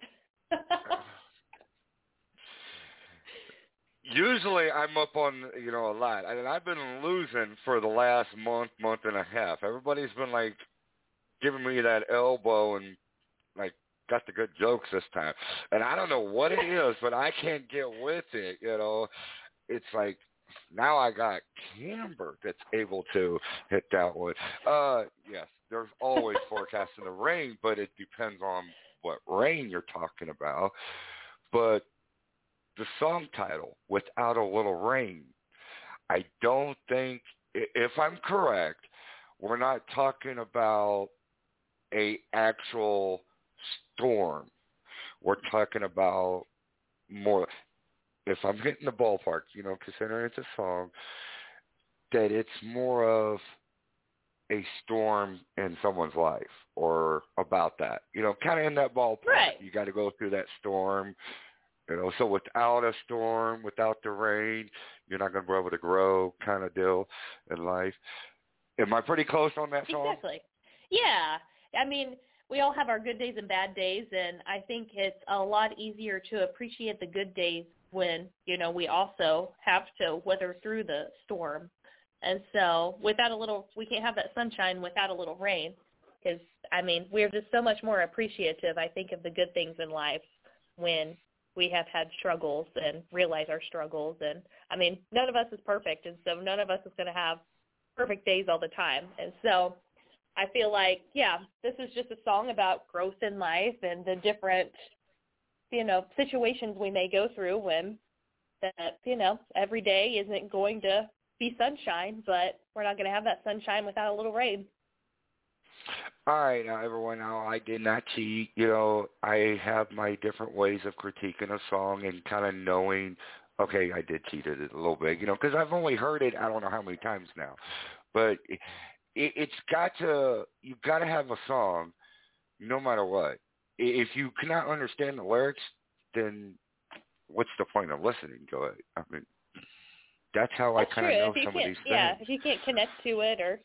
Usually I'm up on, a lot. I've been losing for the last month and a half. Everybody's been, giving me that elbow and, got the good jokes this time. And I don't know what it is, but I can't get with it, It's like now I got Camber that's able to hit that one. Yes, there's always forecasting the rain, but it depends on what rain you're talking about. But the song title, Without a Little Rain, I don't think, if I'm correct, we're not talking about a actual storm. We're talking about more, if I'm hitting the ballpark, considering it's a song, that it's more of a storm in someone's life or about that, kind of in that ballpark. Right. You got to go through that storm. So without a storm, without the rain, you're not going to be able to grow, kind of deal in life. Am I pretty close on that song? Exactly. Yeah. We all have our good days and bad days, and I think it's a lot easier to appreciate the good days when, we also have to weather through the storm. And so we can't have that sunshine without a little rain because, we're just so much more appreciative, I think, of the good things in life when we have had struggles and realize our struggles. And, none of us is perfect, and so none of us is going to have perfect days all the time. And so I feel like, this is just a song about growth in life and the different, situations we may go through when that, every day isn't going to be sunshine, but we're not going to have that sunshine without a little rain. All right, now everyone, I did not cheat. I have my different ways of critiquing a song and kind of knowing, okay, I did cheat it a little bit, because I've only heard it I don't know how many times now. But you've got to have a song no matter what. If you cannot understand the lyrics, then what's the point of listening to it? That's how I kind of know some of these things. Yeah, if you can't connect to it or,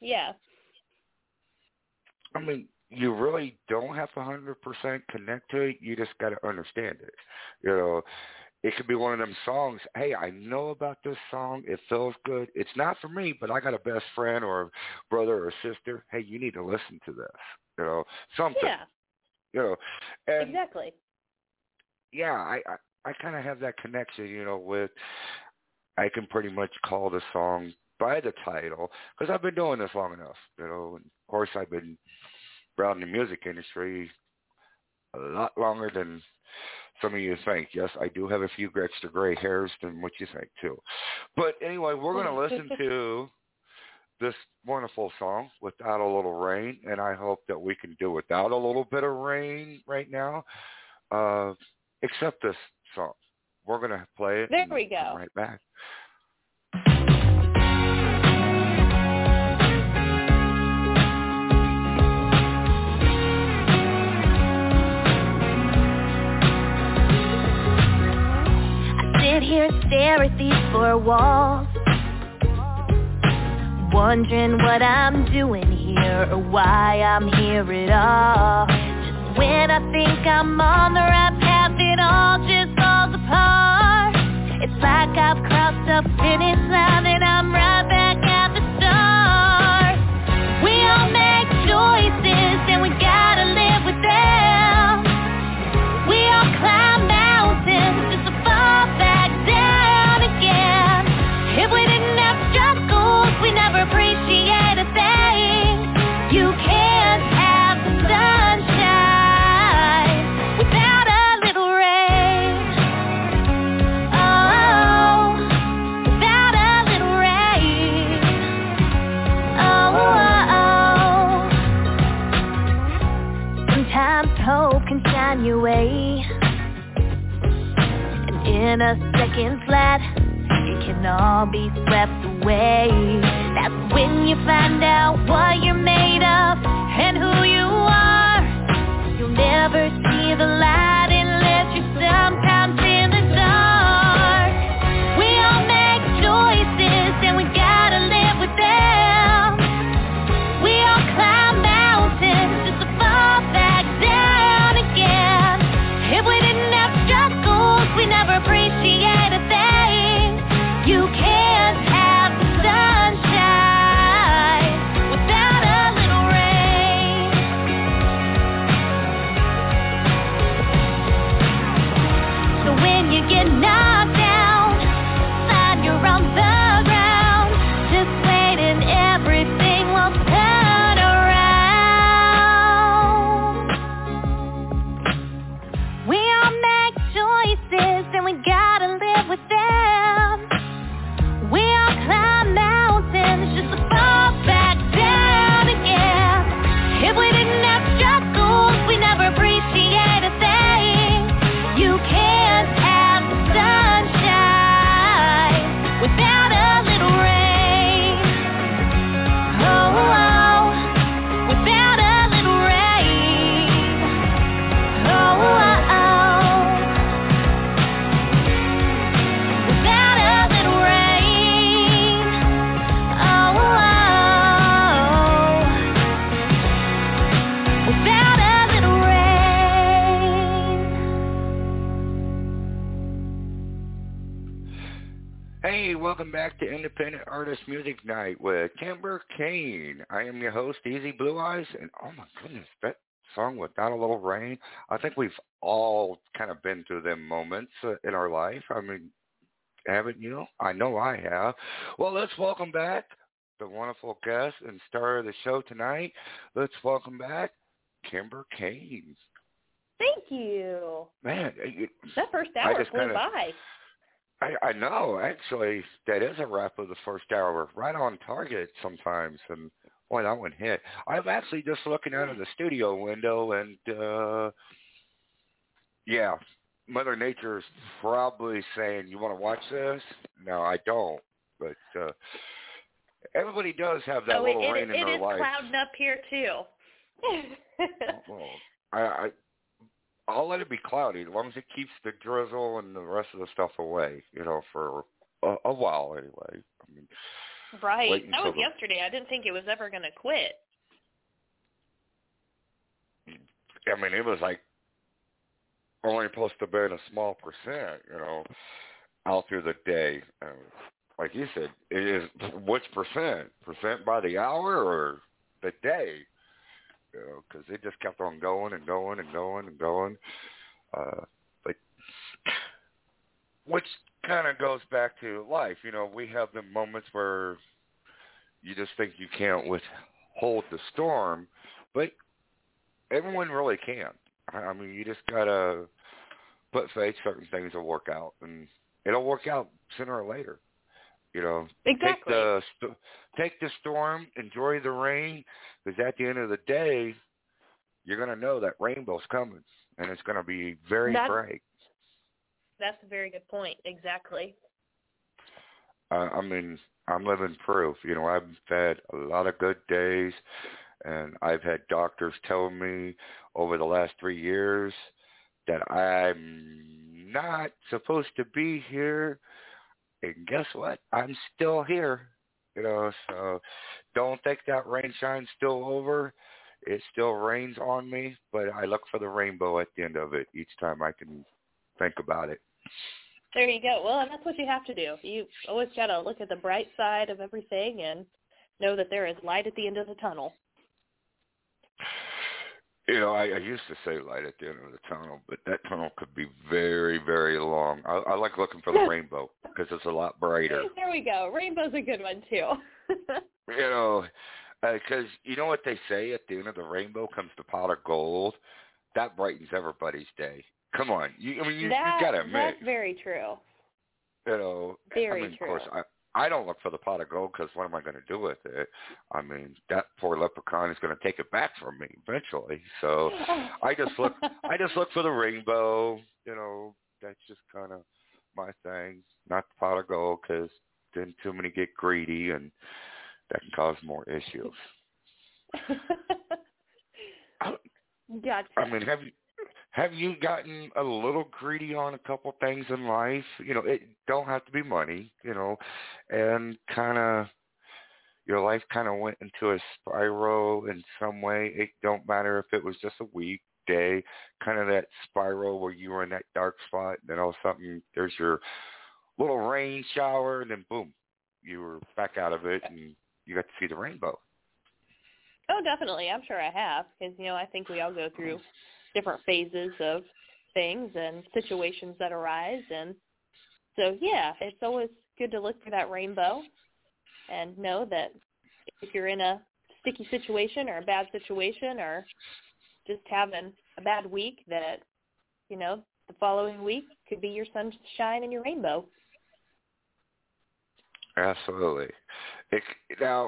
you really don't have to 100% connect to it. You just got to understand it. It could be one of them songs, hey, I know about this song. It feels good. It's not for me, but I got a best friend or a brother or sister. Hey, you need to listen to this. Something. Yeah. And exactly. Yeah, I kind of have that connection, with I can pretty much call the song by the title because I've been doing this long enough, and of course I've been around the music industry a lot longer than some of you think. Yes, I do have a few extra gray hairs than what you think, too. But anyway, we're going to listen to this wonderful song, Without a Little Rain, and I hope that we can do without a little bit of rain right now, except this song. We're going to play it. There we go. Come right back. Sit here and stare at these four walls, wondering what I'm doing here or why I'm here at all. Just when I think I'm on the right path, it all just falls apart. It's like I've crossed a finish line and I'm right back at the start. We all make choices and we gotta live with them. We all climb mountains just to fall back down again. If we didn't have struggles, we never appreciate a thing. You can't have the sunshine without a little rain. Oh, without a little rain. Oh, sometimes hope can shine your way, and in a second flat, it can all be swept away. That's when you find out what you're made of and who you are. You'll never see the light unless you're sometimes in the dark. We all make choices and we gotta live with them. We all climb mountains just to fall back down again. If we didn't have struggles, we never appreciate a thing. You can't have the sunshine without a little rain. So when you get knocked down, find you're on the ground, just wait and everything will turn around. We all make choices and we gotta live with them. We all climb mountains just to fall back down again. If we didn't have struggles, we never appreciate a thing. You can't have the sunshine without a little rain. Oh, without a little rain. Oh, without a little rain. Oh, without a little rain. Hey, welcome back to Independent Artist Music Night with Camber Kane. I am your host, Easy Blue Eyes, and oh my goodness, that song Without a Little Rain, I think we've all kind of been through them moments in our life. I mean, haven't you? I know I have. Well, let's welcome back the wonderful guest and star of the show tonight. Let's welcome back Camber Kane. Thank you. Man, That first I hour just flew kinda- by. I know, actually, that is a wrap of the first hour. Right on target sometimes, and boy, that one hit. I'm actually just looking out of the studio window, and yeah, Mother Nature's probably saying, you want to watch this? No, I don't, but everybody does have that little rain in their life. It is clouding up here, too. Well, I'll let it be cloudy as long as it keeps the drizzle and the rest of the stuff away, for a while anyway. I mean, right. That was yesterday. I didn't think it was ever going to quit. I mean, it was like only supposed to be a small percent, out through the day. Like you said, it is which percent? Percent by the hour or the day? Because it just kept on going and going and going and going. But which kind of goes back to life. We have the moments where you just think you can't withhold the storm, but everyone really can. I mean, you just gotta put faith certain things will work out, and it'll work out sooner or later. You know, Exactly. take the storm, enjoy the rain, because at the end of the day, you're gonna know that rainbow's coming, and it's gonna be very bright. That's a very good point. Exactly. I mean, I'm living proof. You know, I've had a lot of good days, and I've had doctors tell me over the last 3 years that I'm not supposed to be here. And guess what? I'm still here. You know, so don't think that rain shine's still over. It still rains on me, but I look for the rainbow at the end of it each time I can think about it. There you go. Well, and that's what you have to do. You always got to look at the bright side of everything and know that there is light at the end of the tunnel. You know, I used to say light at the end of the tunnel, but that tunnel could be very, very long. I like looking for the rainbow because it's a lot brighter. There we go. Rainbow's a good one, too. You know, because you know what they say, at the end of the rainbow comes the pot of gold. That brightens everybody's day. Come on. You got to admit. That's very true. You know, very true. True. Of course, I don't look for the pot of gold because what am I going to do with it? I mean, that poor leprechaun is going to take it back from me eventually. So I just look for the rainbow. You know, that's just kind of my thing. Not the pot of gold, because then too many get greedy and that can cause more issues. Gotcha. I mean, have you gotten a little greedy on a couple things in life? You know, it don't have to be money, you know, and kind of your life kind of went into a spiral in some way. It don't matter if it was just a week, day, kind of that spiral where you were in that dark spot, and then all of a sudden there's your little rain shower, and then boom, you were back out of it, and you got to see the rainbow. Oh, definitely. I'm sure I have, because, you know, I think we all go through different phases of things and situations that arise. And so, yeah, it's always good to look for that rainbow and know that if you're in a sticky situation or a bad situation or just having a bad week, that, you know, the following week could be your sunshine and your rainbow. Absolutely. Now,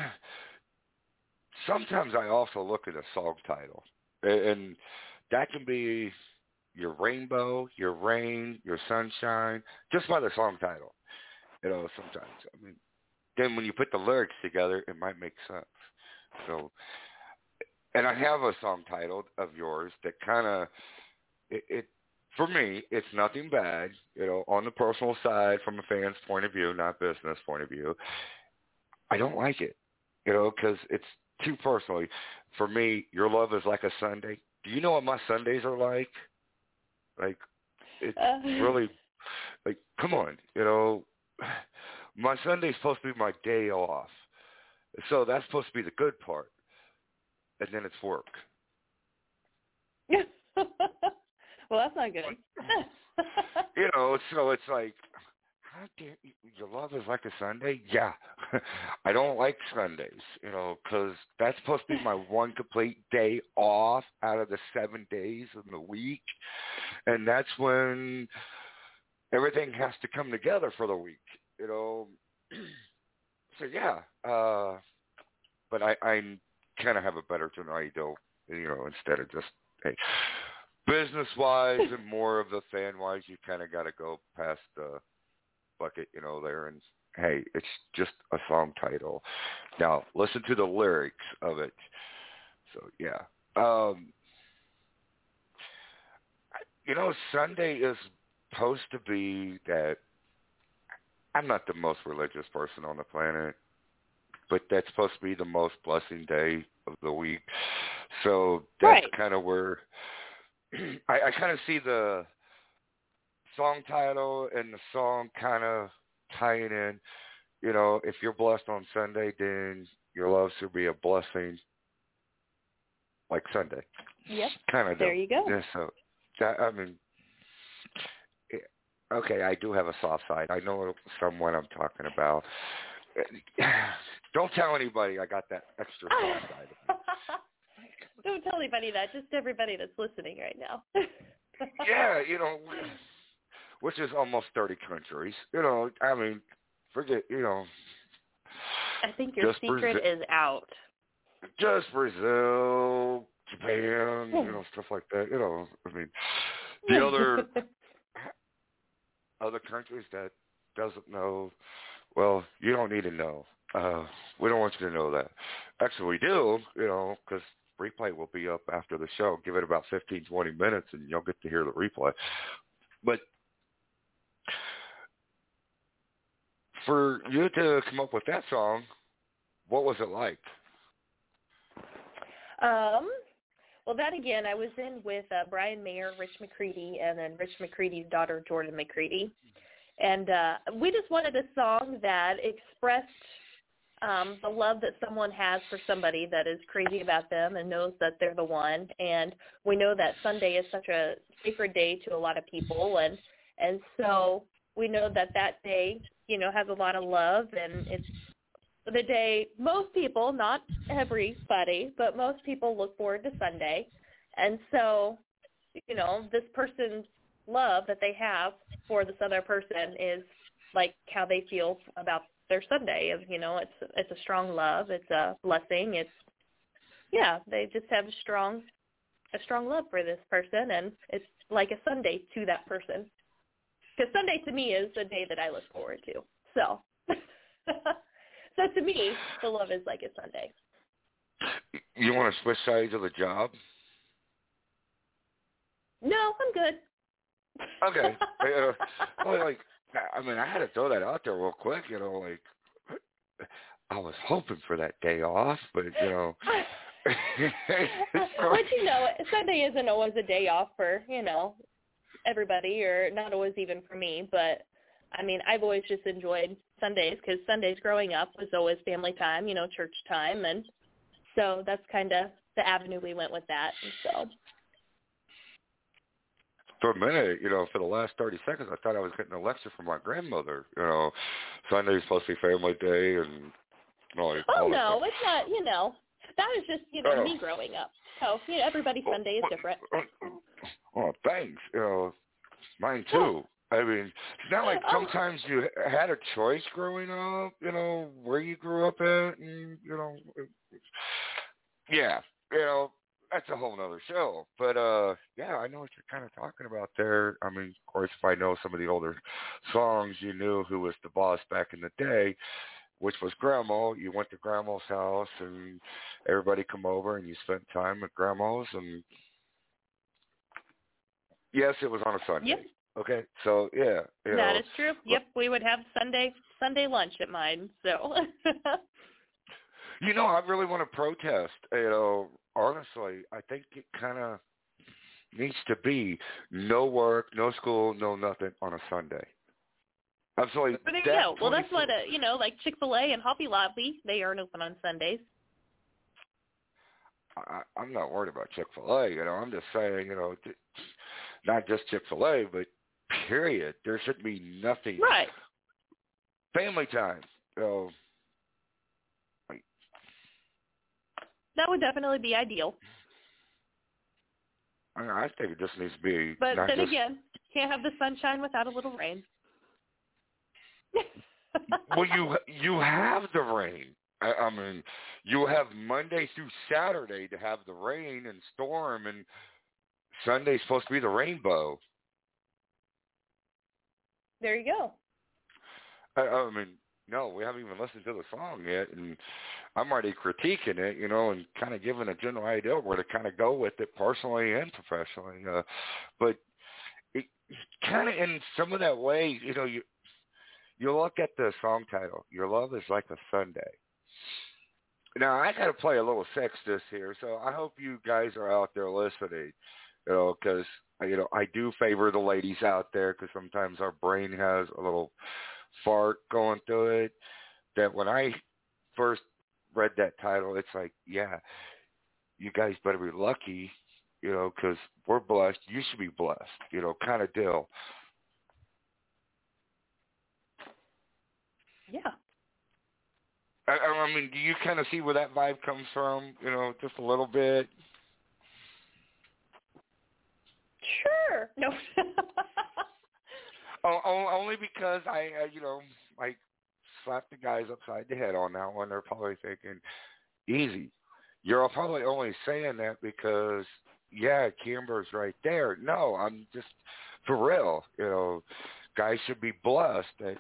sometimes I also look at a song title, and that can be your rainbow, your rain, your sunshine, just by the song title. You know, sometimes. I mean, then when you put the lyrics together, it might make sense. So, and I have a song title of yours that kind of, it for me, it's nothing bad, you know, on the personal side from a fan's point of view, not business point of view. I don't like it, you know, because it's too personally. For me, your love is like a Sunday. Do you know what my Sundays are like? Like, it's really, like, come on, you know, my Sunday's supposed to be my day off. So that's supposed to be the good part. And then it's work. Well, that's not good. You know, so it's like, how dare you, your love is like a Sunday? Yeah. I don't like Sundays, you know, because that's supposed to be my one complete day off out of the 7 days in the week. And that's when everything has to come together for the week, you know. So, yeah. But I kind of have a better tonight, though, you know, instead of just, hey, business-wise and more of the fan-wise, you kind of got to go past the bucket, you know, there. And, hey, it's just a song title. Now, listen to the lyrics of it. So, yeah. You know, Sunday is supposed to be that I'm not the most religious person on the planet, but that's supposed to be the most blessing day of the week. So that's kind of where I kind of see the song title and the song kind of tying in. You know, if you're blessed on Sunday, then your love should be a blessing like Sunday. Yep. Kind of. There you go. Yeah, so that, I mean, okay, I do have a soft side. I know someone I'm talking about. Don't tell anybody I got that extra soft side. Don't tell anybody that. Just everybody that's listening right now. Yeah, which is almost 30 countries. I mean, forget, I think your secret is out. Just Brazil, Japan, stuff like that. I mean, the other countries that doesn't know, well, you don't need to know. We don't want you to know that. Actually, we do, because replay will be up after the show. Give it about 15, 20 minutes, and you'll get to hear the replay. But for you to come up with that song, what was it like? Well, that again, I was in with Brian Mayer, Rich McCready, and then Rich McCready's daughter, Jordan McCready. And we just wanted a song that expressed the love that someone has for somebody that is crazy about them and knows that they're the one. And we know that Sunday is such a sacred day to a lot of people. And so we know that day, has a lot of love, and it's the day most people, not everybody, but most people look forward to Sunday. And so, this person's love that they have for this other person is like how they feel about their Sunday. It's a strong love. It's a blessing. They just have a strong love for this person, and it's like a Sunday to that person. Because Sunday to me is the day that I look forward to. So, so to me, the love is like a Sunday. You want to switch sides of the job? No, I'm good. Okay. I had to throw that out there real quick. I was hoping for that day off, but But Sunday isn't always a day off for everybody, or not always even for me. But I mean, I've always just enjoyed Sundays, because Sundays growing up was always family time, church time, and so that's kind of the avenue we went with that. And so for a minute, for the last 30 seconds, I thought I was getting a lecture from my grandmother. Sunday's supposed to be family day, and no, it's not. That was just me growing up. So everybody's Sunday is different. Oh, thanks. Mine too. I mean, it's not like sometimes you had a choice growing up, where you grew up at, and, that's a whole nother show. But, I know what you're kind of talking about there. I mean, of course, if I know some of the older songs, you knew who was the boss back in the day, which was Grandma. You went to Grandma's house, and everybody come over, and you spent time at Grandma's, and yes, it was on a Sunday. Yep. Okay, so yeah, that is true. Yep, we would have Sunday lunch at mine. So, I really want to protest. Honestly, I think it kind of needs to be no work, no school, no nothing on a Sunday. Absolutely. But there you go. Well, that's what like Chick-fil-A and Hobby Lobby, they aren't open on Sundays. I'm not worried about Chick-fil-A. I'm just saying, not just Chick-fil-A, but period. There should be nothing. Right. Family time. That would definitely be ideal. I think it just needs to be. But then again, can't have the sunshine without a little rain. Well, you have the rain. I mean, you have Monday through Saturday to have the rain and storm, and Sunday's supposed to be the rainbow. There you go. I mean, no, we haven't even listened to the song yet, and I'm already critiquing it, and kind of giving a general idea where to kind of go with it personally and professionally. But it kind of in some of that way, you look at the song title, Your Love is Like a Sunday. Now, I got to play a little sexist here, so I hope you guys are out there listening, because, I do favor the ladies out there, because sometimes our brain has a little fart going through it, that when I first read that title, it's like, yeah, you guys better be lucky, because we're blessed. You should be blessed, kind of deal. Yeah. I mean, do you kind of see where that vibe comes from, just a little bit? sure. No. Only because I slapped the guys upside the head on that one. They're probably thinking, easy. You're probably only saying that because, yeah, Kimber's right there. No, I'm just, for real, guys should be blessed that.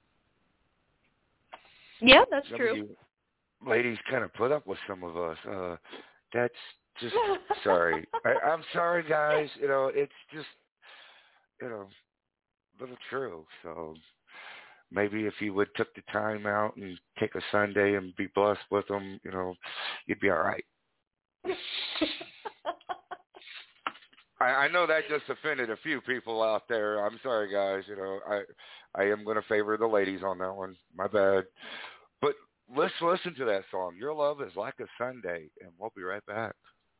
Yeah, that's some true. Of you ladies kind of put up with some of us. That's just, sorry. I'm sorry, guys. It's just, a little true. So maybe if you would took the time out and take a Sunday and be blessed with them, you'd be all right. I know that just offended a few people out there. I'm sorry, guys. I am going to favor the ladies on that one. My bad. But let's listen to that song. Your Love is Like a Sunday, and we'll be right back.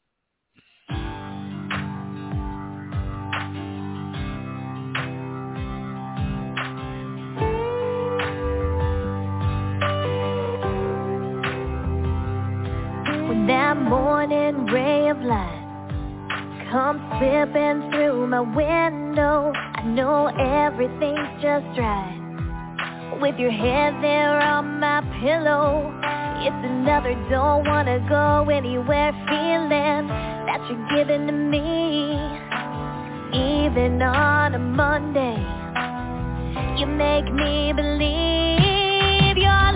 When that morning ray of light comes slipping through my window, I know everything's just right. With your head there on my pillow, it's another don't wanna go anywhere feeling that you're giving to me. Even on a Monday, you make me believe your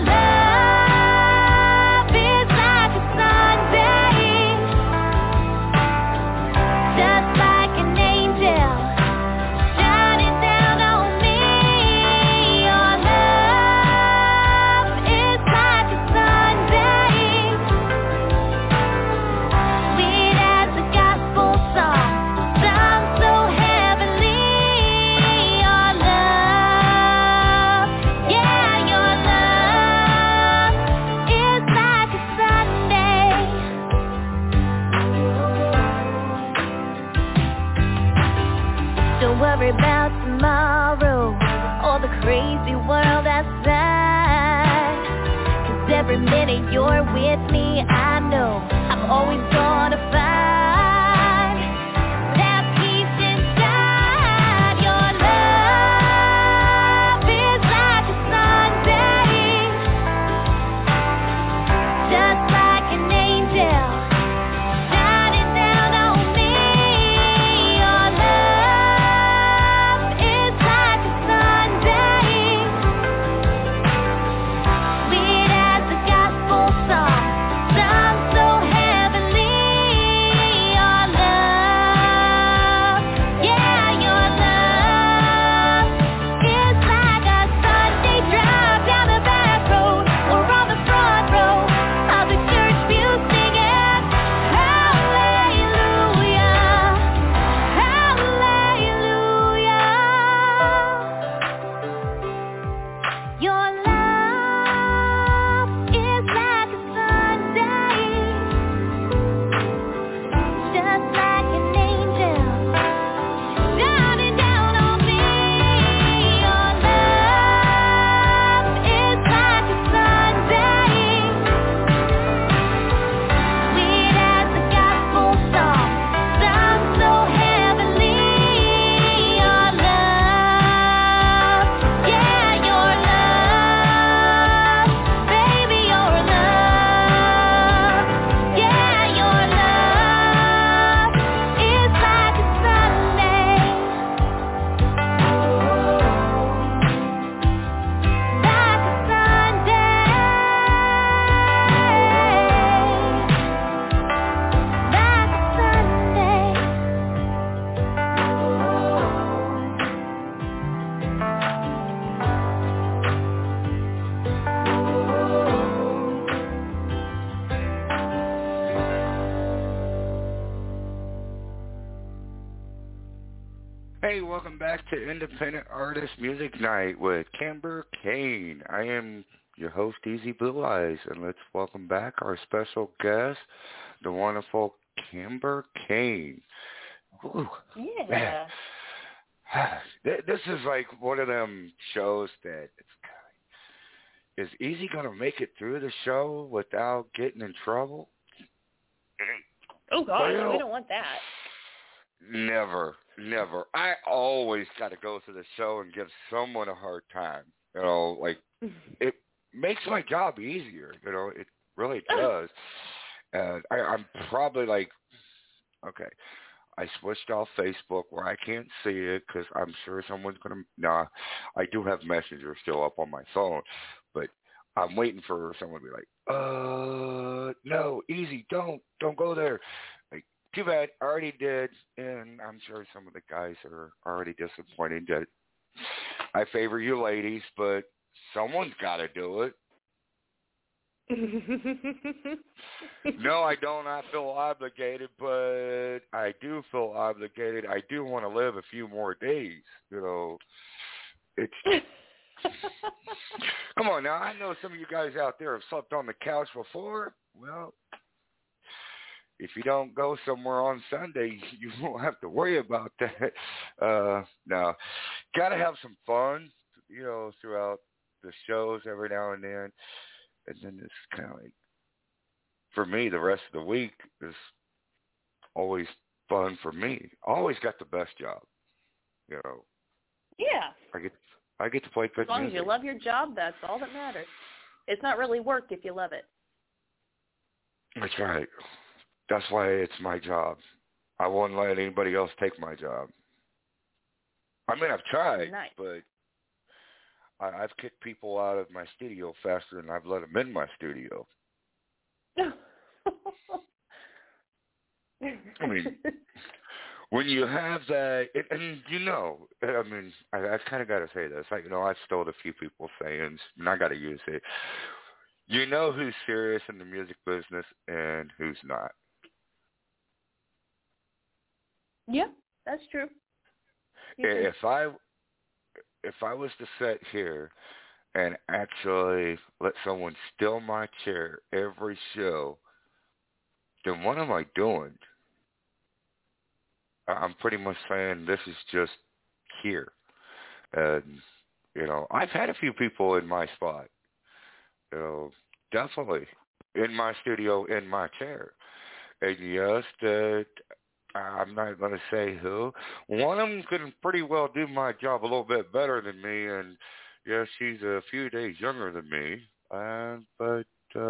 love is like a Sunday, just like an angel shining down on me. Your love is like a Sunday, sweet as a gospel song, sung so heavenly. Your love, yeah, your love is like a Sunday. Don't worry about tomorrow or the crazy world outside, 'cause every minute you're with me, I know I'm always gonna find that peace inside. Your love is like a Sunday, just like an angel shining down on me. Your love is like a Sunday, sweet as a gospel song, sung so heavenly. Your love, yeah, your love is like a Sunday drive down the back road or on the front row of the church pew singing hallelujah, hallelujah. Your love is like a Sunday, just like an angel shining down on me. Your love is like a Sunday, sweet as a gospel song, sung so heavenly. Your love, yeah, your love, baby, your love, yeah, your love is like a Sunday, like a Sunday, like a Sunday. Hey, welcome back to Independent Artist Music Night with Camber Kane. I am your host, Easy Blue Eyes, and let's welcome back our special guest, the wonderful Camber Kane. Ooh, Yeah. man. This is like one of them shows that is Easy going to make it through the show without getting in trouble? Oh gosh, Well, we don't want that. Never. Never. I always got to go to the show and give someone a hard time. You know, like it makes my job easier. You know, it really does. And I'm probably like, okay, I switched off Facebook where I can't see it because I'm sure someone's going to. Nah, I do have Messenger still up on my phone, but I'm waiting for someone to be like, no, easy, don't go there. Like, too bad, I already did, and I'm sure some of the guys are already disappointed that I favor you ladies, but someone's got to do it. No, I don't. I feel obligated, but I do feel obligated. I do want to live a few more days. You know, it's. Come on now. I know some of you guys out there have slept on the couch before. Well, if you don't go somewhere on Sunday, you won't have to worry about that. No, got to have some fun, you know, throughout the shows every now and then. And then it's kind of like, for me, the rest of the week is always fun for me. I always got the best job, you know. Yeah. I get to play good music. As long as you love your job, that's all that matters. It's not really work if you love it. That's right. That's why it's my job. I won't let anybody else take my job. I mean, I've tried, nice. But I've kicked people out of my studio faster than I've let them in my studio. I mean, when you have that, and you know, I mean, I kind of got to say this. You know, I've stolen a few people's sayings, and I got to use it. You know who's serious in the music business and who's not. Yeah, that's true. If I was to sit here and actually let someone steal my chair every show, then what am I doing? I'm pretty much saying this is just here. And, you know, I've had a few people in my spot, you know, definitely in my studio, in my chair. And yes, I'm not going to say who. One of them can pretty well do my job a little bit better than me, and yes, she's a few days younger than me. But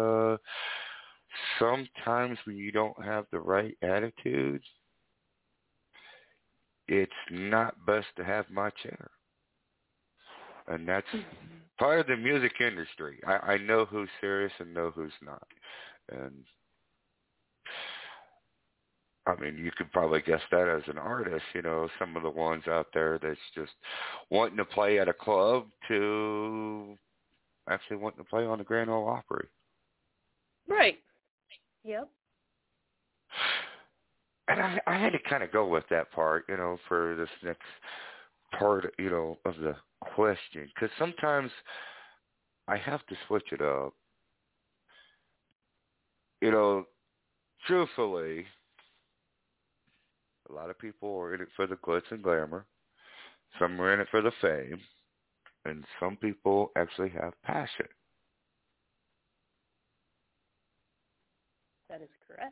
sometimes when you don't have the right attitude, it's not best to have my chair. And that's part of the music industry. I know who's serious and know who's not. And I mean, you could probably guess that as an artist, you know, some of the ones out there that's just wanting to play at a club to actually wanting to play on the Grand Ole Opry. Right. Yep. And I had to kind of go with that part, you know, for this next part, you know, of the question. Because sometimes I have to switch it up. You know, truthfully, a lot of people are in it for the glitz and glamour. Some are in it for the fame. And some people actually have passion. That is correct.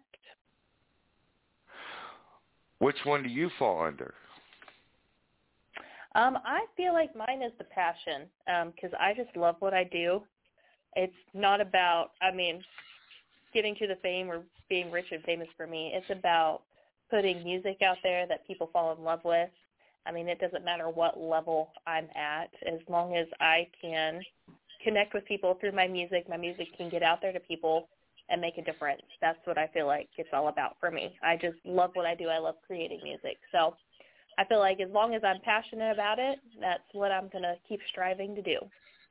Which one do you fall under? I feel like mine is the passion because I just love what I do. It's not about, I mean, getting to the fame or being rich and famous for me. It's about putting music out there that people fall in love with. I mean, it doesn't matter what level I'm at. As long as I can connect with people through my music can get out there to people and make a difference. That's what I feel like it's all about for me. I just love what I do. I love creating music. So I feel like as long as I'm passionate about it, that's what I'm going to keep striving to do.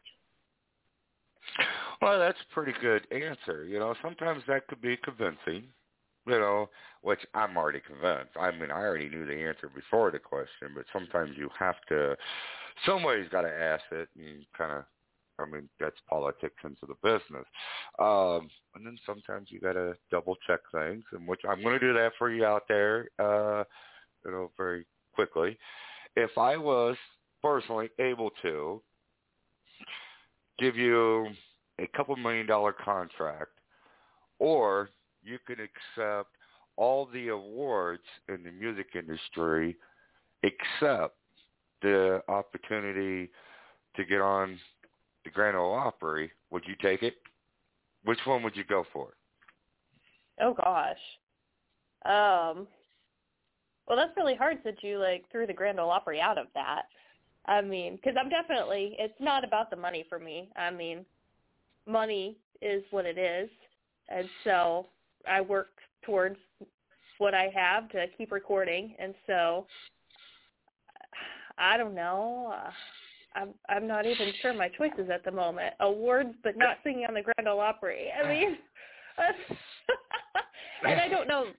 Well, that's a pretty good answer. You know, sometimes that could be convincing, you know, which I'm already convinced. I mean, I already knew the answer before the question, but sometimes you have to, somebody's got to ask it and kind of, I mean, that's politics into the business. And then sometimes you got to double check things, and which I'm going to do that for you out there, you know, very quickly. If I was personally able to give you a $2 million contract, or you could accept all the awards in the music industry accept the opportunity to get on the Grand Ole Opry, would you take it? Which one would you go for? Oh gosh. Well, that's really hard since you threw the Grand Ole Opry out of that. I mean, because it's not about the money for me. I mean, money is what it is, and so I work towards what I have to keep recording, and so I don't know. I'm not even sure my choices at the moment. Awards, but not singing on the Grand Ole Opry. I mean, and I don't know.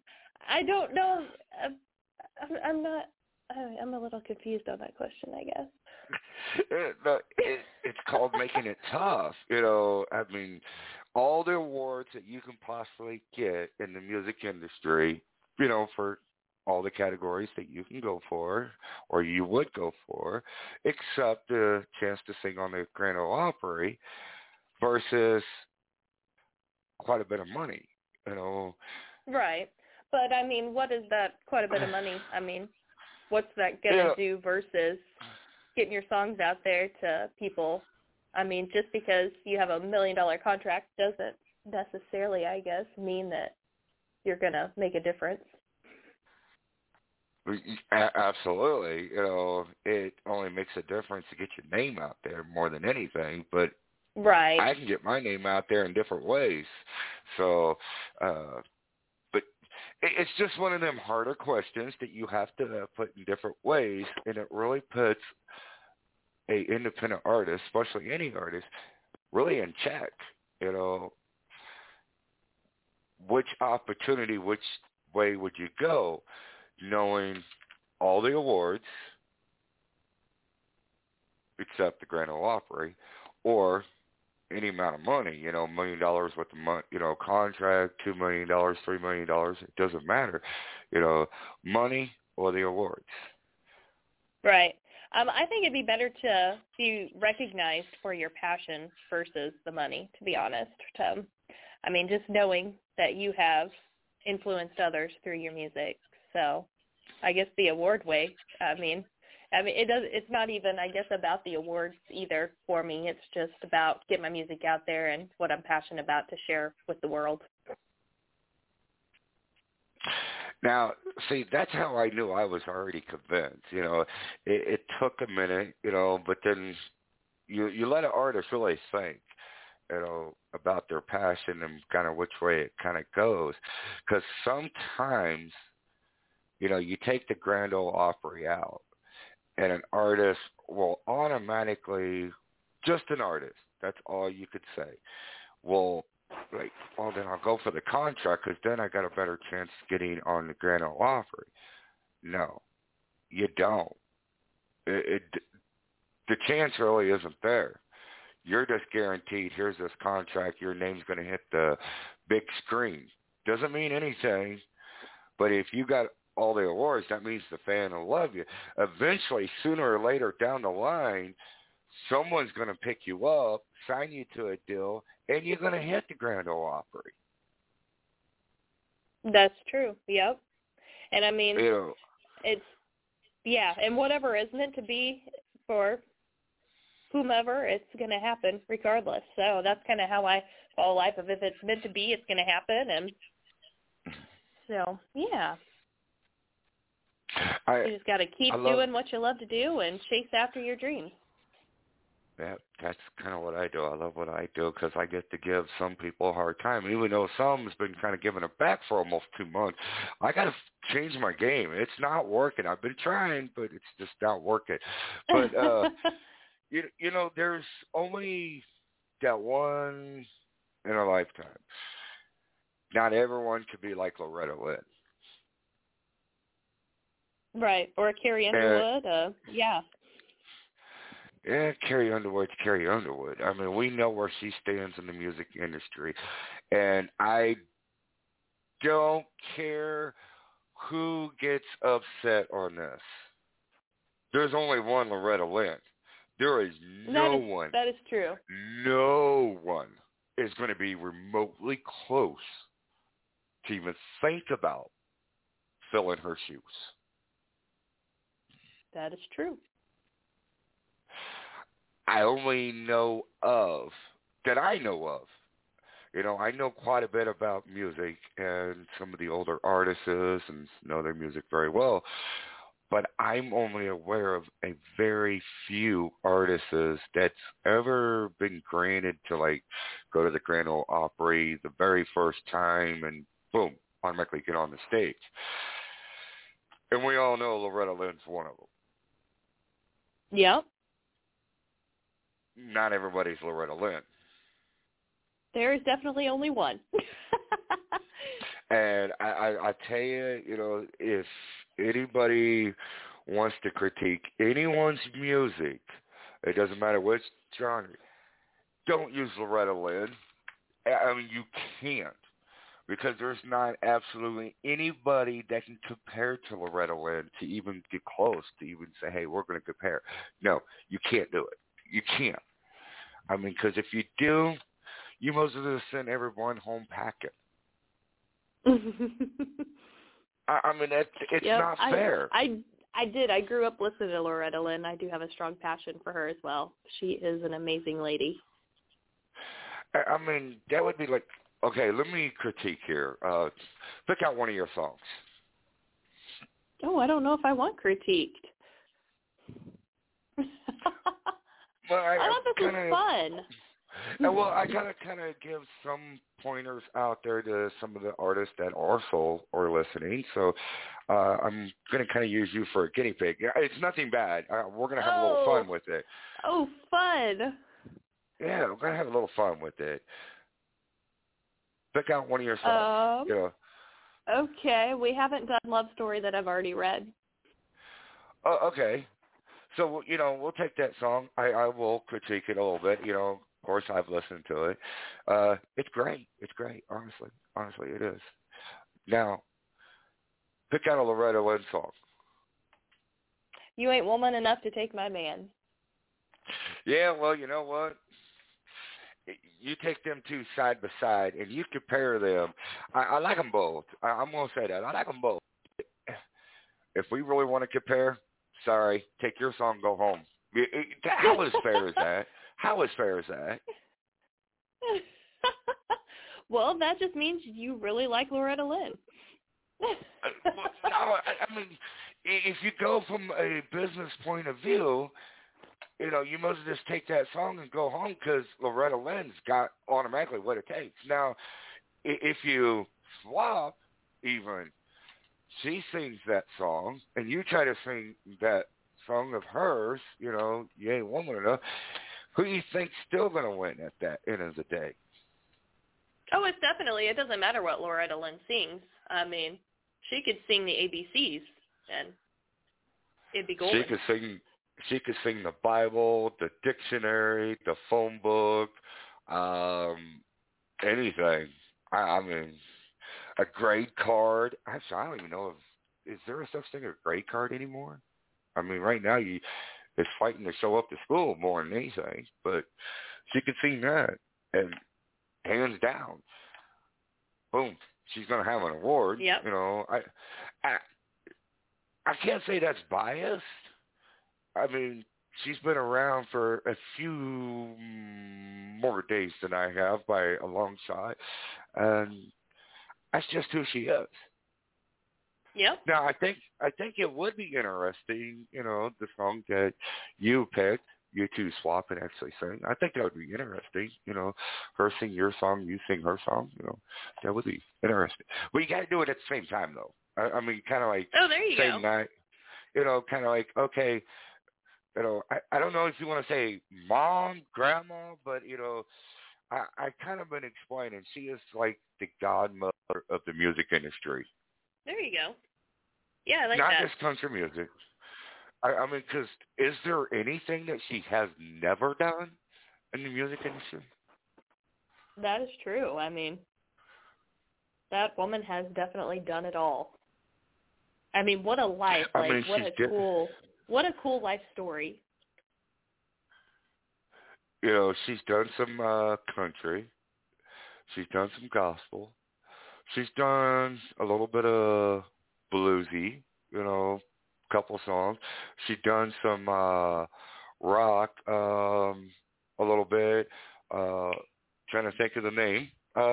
I'm a little confused on that question, I guess. No, it's called making it tough. I mean, all the awards that you can possibly get in the music industry, for all the categories that you can go for or you would go for, except the chance to sing on the Grand Ole Opry versus quite a bit of money, Right. But, I mean, what is that quite a bit of money? I mean, what's that going to do versus getting your songs out there to people? I mean, just because you have $1 million contract doesn't necessarily, I guess, mean that you're going to make a difference. Absolutely. It only makes a difference to get your name out there more than anything, but right. I can get my name out there in different ways. So, but it's just one of them harder questions that you have to put in different ways, and it really puts a independent artist, especially any artist, really in check. Which opportunity, which way would you go, knowing all the awards except the Grand Ole Opry, or any amount of money, $1 million worth of contract, $2 million, $3 million, it doesn't matter, money or the awards. Right. I think it'd be better to be recognized for your passion versus the money, to be honest. I mean, just knowing that you have influenced others through your music. So I guess the award way, I mean, it's not even, I guess, about the awards either for me. It's just about getting my music out there and what I'm passionate about to share with the world. Now, see, that's how I knew I was already convinced. It took a minute, but then you let an artist really think, about their passion and kind of which way it kind of goes. Because sometimes, you take the Grand Ole Opry out, and an artist will automatically, just an artist, that's all you could say, will then I'll go for the contract because then I got a better chance of getting on the Grand Ole Opry. No, you don't. The chance really isn't there. You're just guaranteed, here's this contract, your name's going to hit the big screen. Doesn't mean anything, but if you got all the awards, that means the fan will love you. Eventually, sooner or later down the line, someone's going to pick you up, sign you to a deal, and you're going to hit the Grand Ole Opry. That's true. Yep. And I mean, it's, and whatever is meant to be for whomever, it's going to happen regardless. So that's kind of how I follow life. If it's meant to be, it's going to happen. And so, yeah. You just got to keep doing what you love to do and chase after your dreams. That's kind of what I do. I love what I do because I get to give some people a hard time. Even though some's been kind of giving it back for almost 2 months, I got to change my game. It's not working. I've been trying, but it's just not working. But, there's only that one in a lifetime. Not everyone could be like Loretta Lynn. Right, or Carrie Underwood, yeah. Yeah, Carrie Underwood's Carrie Underwood. I mean, we know where she stands in the music industry. And I don't care who gets upset on this. There's only one Loretta Lynn. There is one. That is true. No one is going to be remotely close to even think about filling her shoes. That is true. I only know of, that I know of. I know quite a bit about music and some of the older artists and know their music very well, but I'm only aware of a very few artists that's ever been granted to like go to the Grand Ole Opry the very first time and boom, automatically get on the stage. And we all know Loretta Lynn's one of them. Yep. Not everybody's Loretta Lynn. There is definitely only one. And I tell you, if anybody wants to critique anyone's music, it doesn't matter which genre, don't use Loretta Lynn. I mean, you can't. Because there's not absolutely anybody that can compare to Loretta Lynn to even get close, to even say, hey, we're going to compare. No, you can't do it. You can't. I mean, because if you do, you must have sent everyone home packing. I mean, it's not fair. I did. I grew up listening to Loretta Lynn. I do have a strong passion for her as well. She is an amazing lady. I mean, that would be like, okay, let me critique here. Pick out one of your songs. Oh, I don't know if I want critiqued. Well, I thought this was fun. Well, I gotta kind of give some pointers out there to some of the artists that also are listening. So I'm gonna kind of use you for a guinea pig. It's nothing bad. We're gonna have a little fun with it. Oh, fun! Yeah, we're gonna have a little fun with it. Pick out one of your songs. Okay, we haven't done Love Story that I've already read. Oh, okay. So, we'll take that song. I will critique it a little bit. Of course, I've listened to it. It's great. It's great, honestly. Honestly, it is. Now, pick out a Loretta Lynn song. You Ain't Woman Enough to Take My Man. Yeah, well, you know what? You take them two side by side, and you compare them. I like them both. I'm going to say that. I like them both. If we really want to compare, sorry, take your song, go home. How is fair is that? How is fair is that? Well, that just means you really like Loretta Lynn. No, I mean, if you go from a business point of view, you must just take that song and go home because Loretta Lynn's got automatically what it takes. Now, if you swap even, she sings that song, and you try to sing that song of hers, You Ain't Woman Enough, who do you think's still going to win at that end of the day? Oh, it doesn't matter what Loretta Lynn sings. I mean, she could sing the ABCs, and it'd be golden. She could sing the Bible, the dictionary, the phone book, anything. I mean, a grade card. Actually, I don't even know is there a such thing as a grade card anymore? I mean, right now it's fighting to show up to school more than anything. But she could sing that, and hands down, boom, she's going to have an award. Yep. I can't say that's biased. I mean, she's been around for a few more days than I have by a long shot, and that's just who she is. Yep. Now, I think it would be interesting, the song that you picked, you two swap and actually sing. I think that would be interesting, her sing your song, you sing her song, that would be interesting. But you got to do it at the same time, though. I mean, kind of like there you same go. night, kind of like, okay, I don't know if you want to say mom, grandma, but, I kind of been explaining she is like the godmother of the music industry. There you go. Yeah, I like Not that. just country music. I mean, because is there anything that she has never done in the music industry? That is true. I mean, that woman has definitely done it all. I mean, what a life! What a cool life story. She's done some country. She's done some gospel. She's done a little bit of bluesy, couple songs. She done some rock a little bit. Trying to think of the name.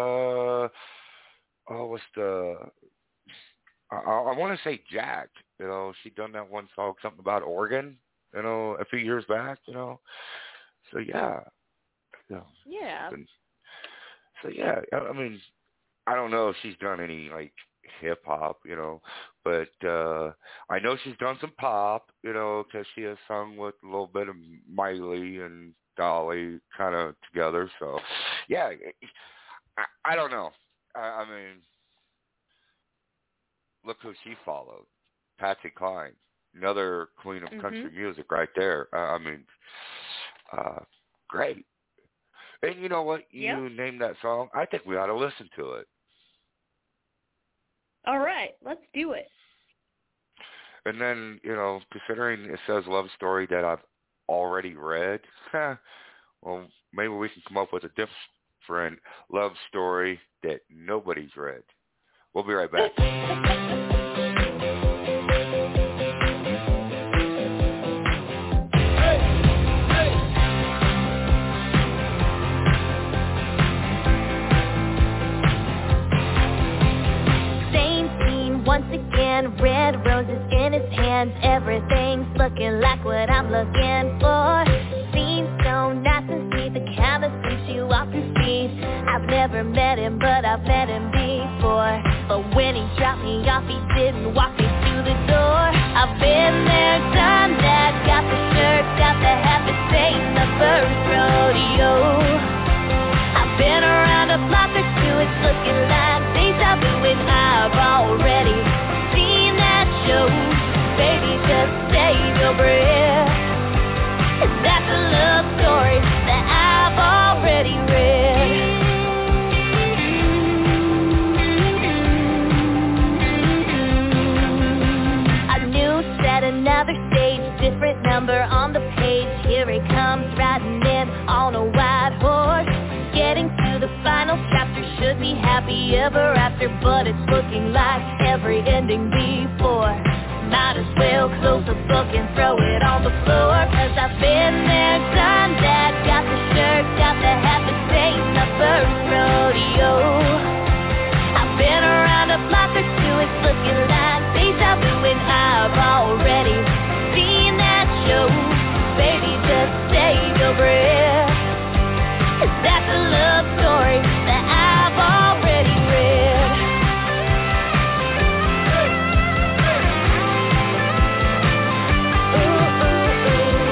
What's the? I want to say Jack. You know, she done that one song, something about Oregon. You know, a few years back. You know, so yeah. You know, Yeah. so yeah, I mean, I don't know if she's done any like hip hop, you know, but I know she's done some pop, you know, because she has sung with a little bit of Miley and Dolly kind of together. So yeah, I don't know. I mean, look who she followed, Patsy Cline, another queen of country music right there. I mean, great. And you know what? You named that song. I think we ought to listen to it. All right, let's do it. And then, you know, considering it says love story that I've already read, well, maybe we can come up with a different love story that nobody's read. We'll be right back. Once again, red roses in his hands. Everything's looking like what I'm looking for. Seems so nice to see the chemistry she walked his feet. I've never met him, but I've met him before. But when he dropped me off, he didn't walk me through the door. I've been there, done that. Got the shirt, got the hat, but ain't the first rodeo. I've been around a block or two. It's looking like deja vu, and I've already seen that show. Baby, just save your breath. That's a love story that I've already read. A new set, another stage, different number on the page. Here he comes riding in on a white horse. Getting to the final chapter, should be happy ever after, but it's looking like every ending before. Might as well close the book and throw it on the floor, 'cause I've been there, done that. Got the shirt, got the hat, but ain't the first rodeo. I've been around a block or two, it's looking like deja vu, and I've already seen that show. Baby, just save your breath. That's a love story that I've already read. Ooh, ooh, ooh.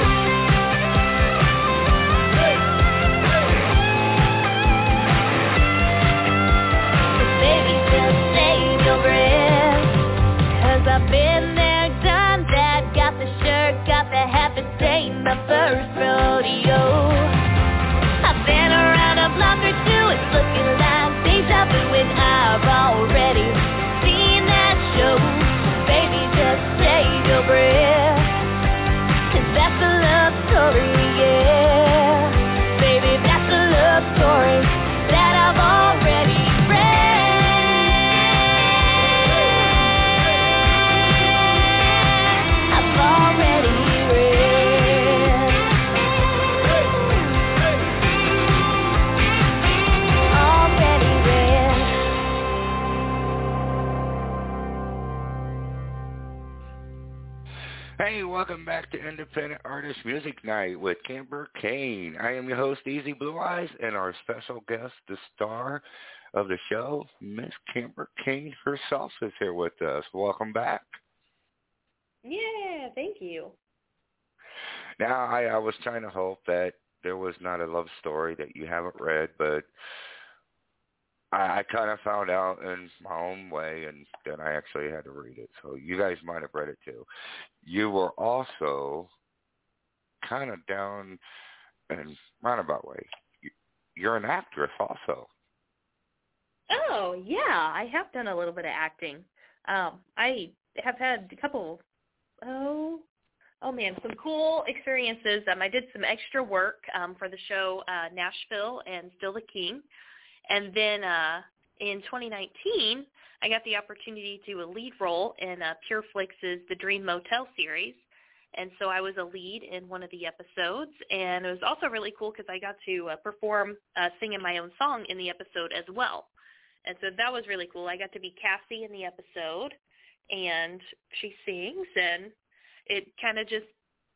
So baby, just save your breath, 'cause I've been there, done that. Got the shirt, got the hat, but ain't the first rodeo. I've been around a block or two, it's looking like deja vu, and I've already seen that show. Baby, just save your breath, 'cause that's a love story, yeah. Baby, that's a love story that I've already read. I've already read. Already read. Hey, welcome back to Independent Artist Music Night with Camber Kane. I am your host, Easy Blue Eyes, and our special guest, the star of the show, Miss Camber Kane herself, is here with us. Welcome back. Yeah, thank you. Now, I was trying to hope that there was not a love story that you haven't read, but I kind of found out in my own way, and then I actually had to read it. So you guys might have read it too. You were also kind of down in roundabout way. You're an actress also. Oh, yeah, I have done a little bit of acting. I have had a couple, some cool experiences. I did some extra work for the show Nashville and Still the King. And then in 2019, I got the opportunity to do a lead role in PureFlix's The Dream Motel series. And so I was a lead in one of the episodes, and it was also really cool because I got to perform singing my own song in the episode as well. And so that was really cool. I got to be Cassie in the episode, and she sings, and it kind of just,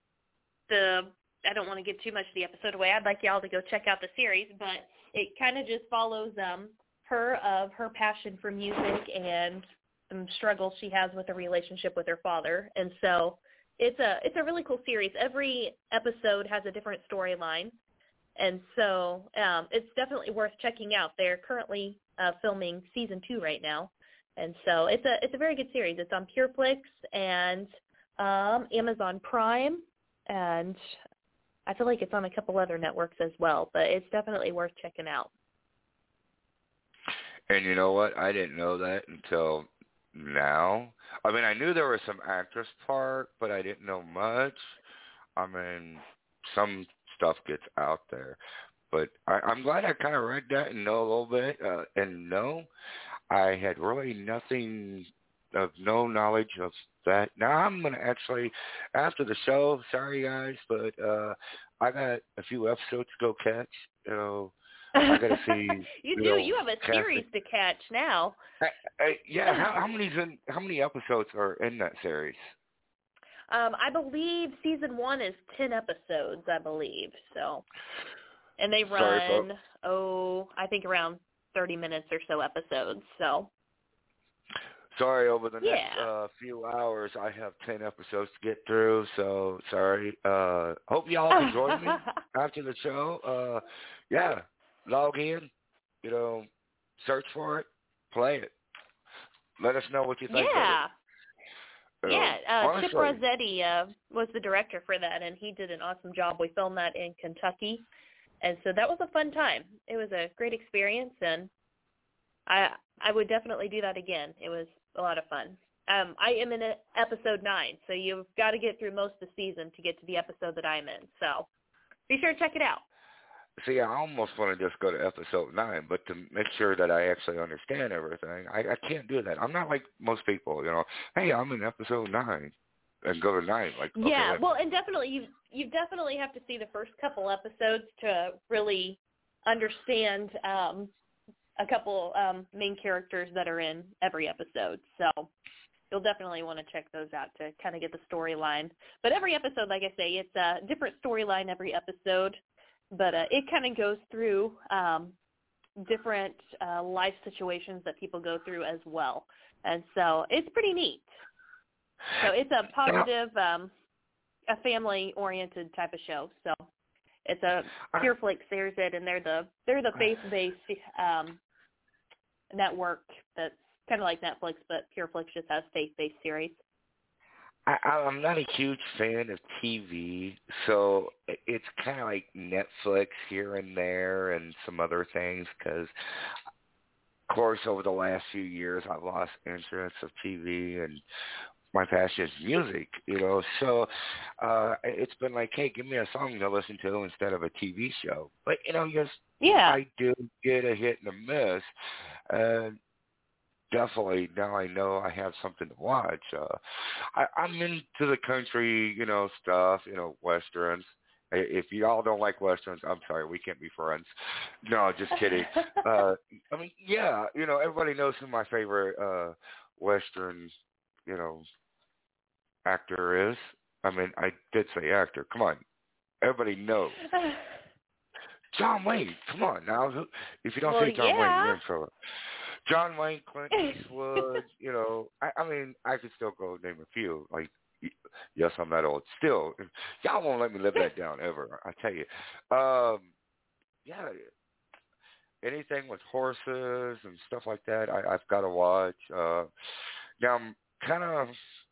I don't want to give too much of the episode away. I'd like y'all to go check out the series, but it kind of just follows her passion for music and some struggles she has with a relationship with her father. And so it's a really cool series. Every episode has a different storyline, and so it's definitely worth checking out. They're currently filming season 2 right now, and so it's a very good series. It's on PureFlix and Amazon Prime, and I feel like it's on a couple other networks as well, but it's definitely worth checking out. And you know what? I didn't know that until now. I mean, I knew there was some actress part, but I didn't know much. I mean, some stuff gets out there. But I'm glad I kind of read that and know a little bit. And no, I had really no knowledge of that. Now I'm going to actually, after the show, sorry guys, but I got a few episodes to go catch. I got to see. You have a series to catch now. Yeah, how many episodes are in that series? I believe season 1 is 10 episodes, I believe. So, and they run I think around 30 minutes or so episodes. So. Sorry, over the next few hours, I have 10 episodes to get through, so sorry. Hope y'all can join me after the show. Yeah, log in, search for it, play it. Let us know what you think of it. Yeah, Chip Rossetti was the director for that, and he did an awesome job. We filmed that in Kentucky, and so that was a fun time. It was a great experience, and I would definitely do that again. It was a lot of fun. I am in episode 9, so you've got to get through most of the season to get to the episode that I'm in. So be sure to check it out. See, I almost want to just go to episode 9, but to make sure that I actually understand everything, I can't do that. I'm not like most people, Hey, I'm in episode 9, and go to 9. Like, yeah, well, and definitely you definitely have to see the first couple episodes to really understand a couple main characters that are in every episode. So you'll definitely want to check those out to kind of get the storyline. But every episode, like I say, it's a different storyline every episode. But it kind of goes through different life situations that people go through as well. And so it's pretty neat. So it's a positive, a family-oriented type of show. So it's a PureFlix airs it, and they're the faith-based network that's kind of like Netflix, but PureFlix just has faith-based series. I'm not a huge fan of TV, so it's kind of like Netflix here and there and some other things because, of course, over the last few years, I've lost interest of TV and my passion is music, So it's been like, hey, give me a song to listen to instead of a TV show. But, I do get a hit and a miss. Definitely, now I know I have something to watch. I'm into the country, stuff, Westerns. If y'all don't like Westerns, I'm sorry, we can't be friends. No, just kidding. I mean, yeah, everybody knows who my favorite Western, actor is. I mean, I did say actor. Come on. Everybody knows. John Wayne, come on now. If you don't say John Wayne, you're in trouble. John Wayne, Clint Eastwood, I mean, I could still go name a few. Like, yes, I'm that old. Still, y'all won't let me live that down ever, I tell you. Yeah, anything with horses and stuff like that, I've got to watch. Now, I'm kind of,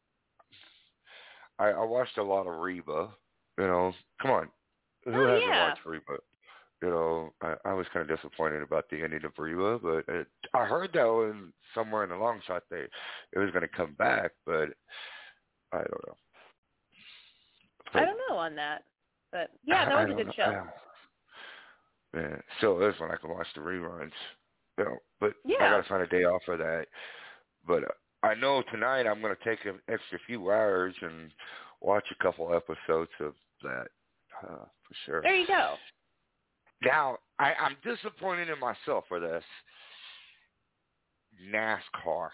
I watched a lot of Reba, Come on. Who hasn't watched Reba? I was kind of disappointed about the ending of Reba, but I heard that somewhere in the long shot it was going to come back, but I don't know. I don't know on that, but yeah, that was a good show. Yeah, still is when I can watch the reruns. But Yeah. I gotta find a day off for that. But I know tonight I'm gonna take an extra few hours and watch a couple episodes of that for sure. There you go. Now I'm disappointed in myself for this. NASCAR.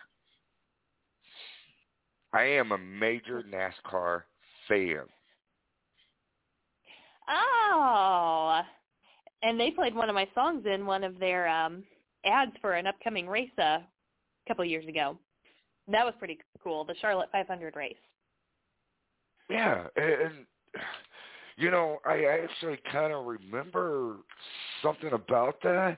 I am a major NASCAR fan. Oh, and they played one of my songs in one of their ads for an upcoming race a couple years ago. That was pretty cool, the Charlotte 500 race. Yeah, and you know, I actually kind of remember something about that,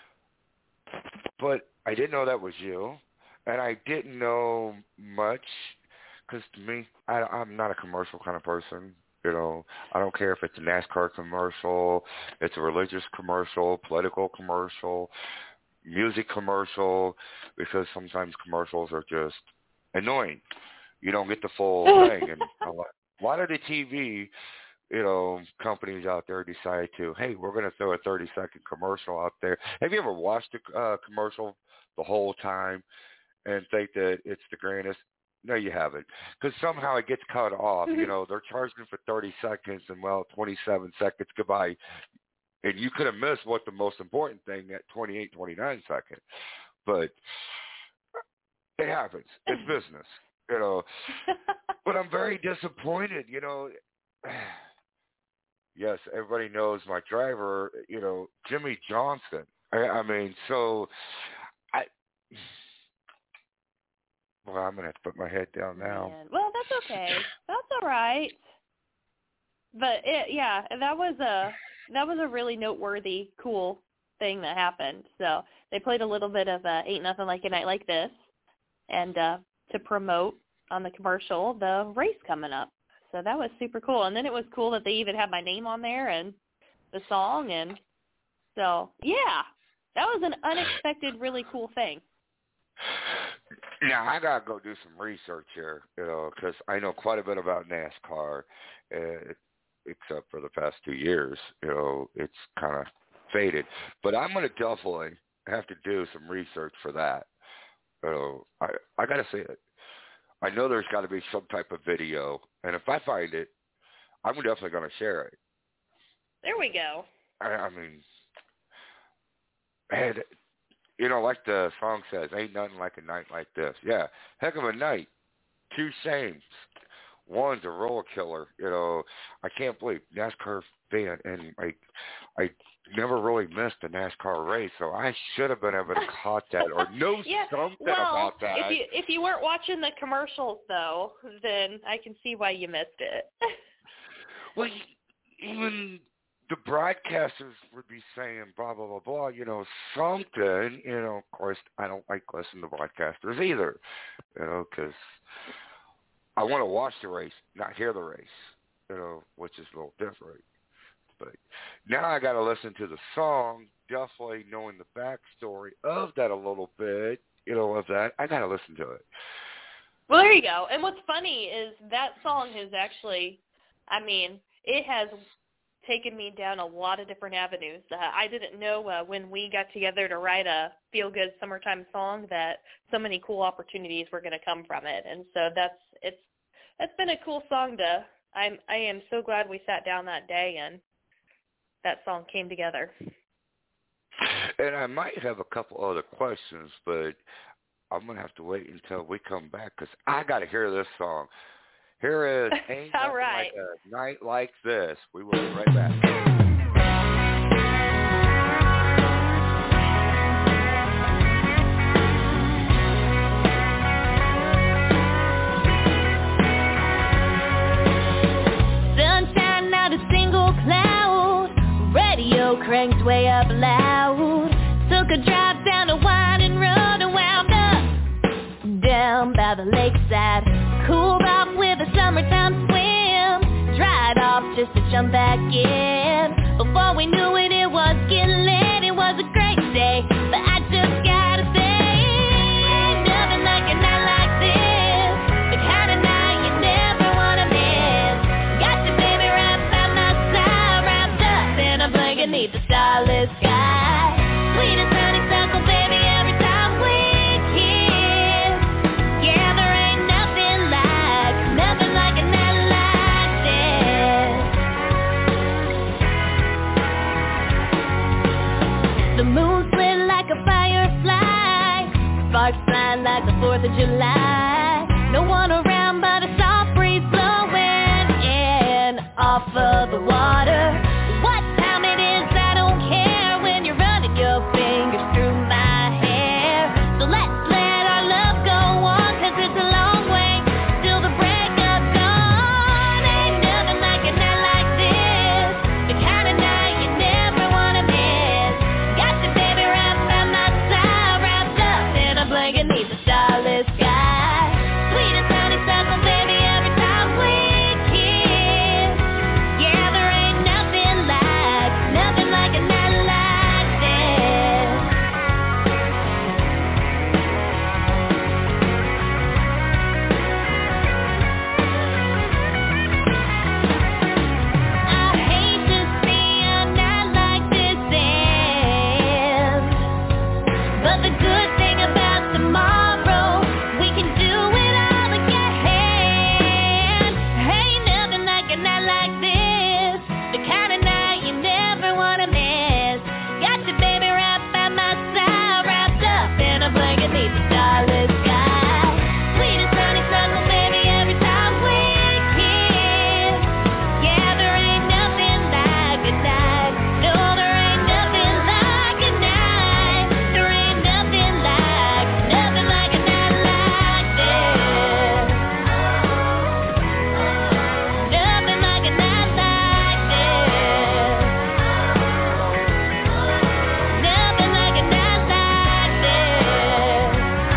but I didn't know that was you, and I didn't know much, because to me, I'm not a commercial kind of person. You know, I don't care if it's a NASCAR commercial, it's a religious commercial, political commercial, music commercial, because sometimes commercials are just annoying. You don't get the full thing. And a lot of the TV, you know, companies out there decide to, hey, we're going to throw a 30-second commercial out there. Have you ever watched a commercial the whole time and think that it's the greatest? No, you haven't, because somehow it gets cut off. You know, they're charging for 30 seconds, and, 27 seconds, goodbye. And you could have missed what the most important thing at 28, 29 seconds. But it happens. It's business, you know. But I'm very disappointed, you know. Yes, everybody knows my driver, you know, Jimmy Johnson. I mean, so well, I'm going to have to put my head down now. Man. Well, that's okay. That's all right. But that was a really noteworthy, cool thing that happened. So they played a little bit of Ain't Nothing Like a Night Like This, and to promote on the commercial the race coming up. So that was super cool. And then it was cool that they even had my name on there and the song. And so, yeah, that was an unexpected, really cool thing. Now, I got to go do some research here, you know, because I know quite a bit about NASCAR, except for the past 2 years. You know, it's kind of faded. But I'm going to definitely have to do some research for that. You know, I got to see it. I know there's got to be some type of video, and if I find it, I'm definitely going to share it. There we go. I mean, man, you know, like the song says, ain't nothing like a night like this. Yeah, heck of a night. 2 shames. One's a roller killer. You know, I can't believe NASCAR fan, and I never really missed a NASCAR race, so I should have been able to caught that or know something about that. If you weren't watching the commercials, though, then I can see why you missed it. Well, even the broadcasters would be saying blah, blah, blah, blah, you know, something. You know, of course, I don't like listening to broadcasters either, you know, because I want to watch the race, not hear the race, you know, which is a little different. But now I got to listen to the song, definitely knowing the backstory of that a little bit, you know, of that. I got to listen to it. Well, there you go. And what's funny is that song has actually, I mean, it has taken me down a lot of different avenues. I didn't know when we got together to write a feel-good summertime song that so many cool opportunities were going to come from it. And so that's been a cool song to, I am so glad we sat down that day and that song came together. And I might have a couple other questions, but I'm going to have to wait until we come back because I got to hear this song. Here is Ain't Nothing Like a Night Like This. We will be right back. Sunshine, not a single cloud. Radio cranked way up loud. Took a drive down a winding road and wound up down by the lakeside. Cooled off with a summertime swim. Dried off just to jump back in. Before we knew it, it was getting late. It was a great day, but I just gotta say, ain't nothing like a night like this. The kind of night you never wanna miss. Got your baby right by my side, wrapped up in a blanket 'neath the starless sky. Sweet as honeysuckle, baby. flying like the 4th of July. No one around but a soft breeze blowing in off of the water. What time it is, I don't care when you're running your fingers through my hair. So let's let our love go on, 'cause it's a long way till the break of dawn. Ain't nothing like a night like this, the kind of night you never wanna miss. Got your baby right by my side, wrapped up in a blanket beneath the starless sky. Sweet as honeysuckle, baby, every time we kiss. Yeah, there ain't nothing like a night like this. I hate to see a night like this end, but the good thing about tomorrow, we can do it all again. Ain't nothing like a night like this, the kind of night you never wanna miss. Got your baby right by my side, wrapped up in a blanket beneath the starless sky. Sweet as honeysuckle, baby, every time we kiss. Yeah, there ain't nothing like a night. No, there ain't nothing like a night. There ain't nothing like a night like this. Nothing like a night like this. Nothing like a night like this.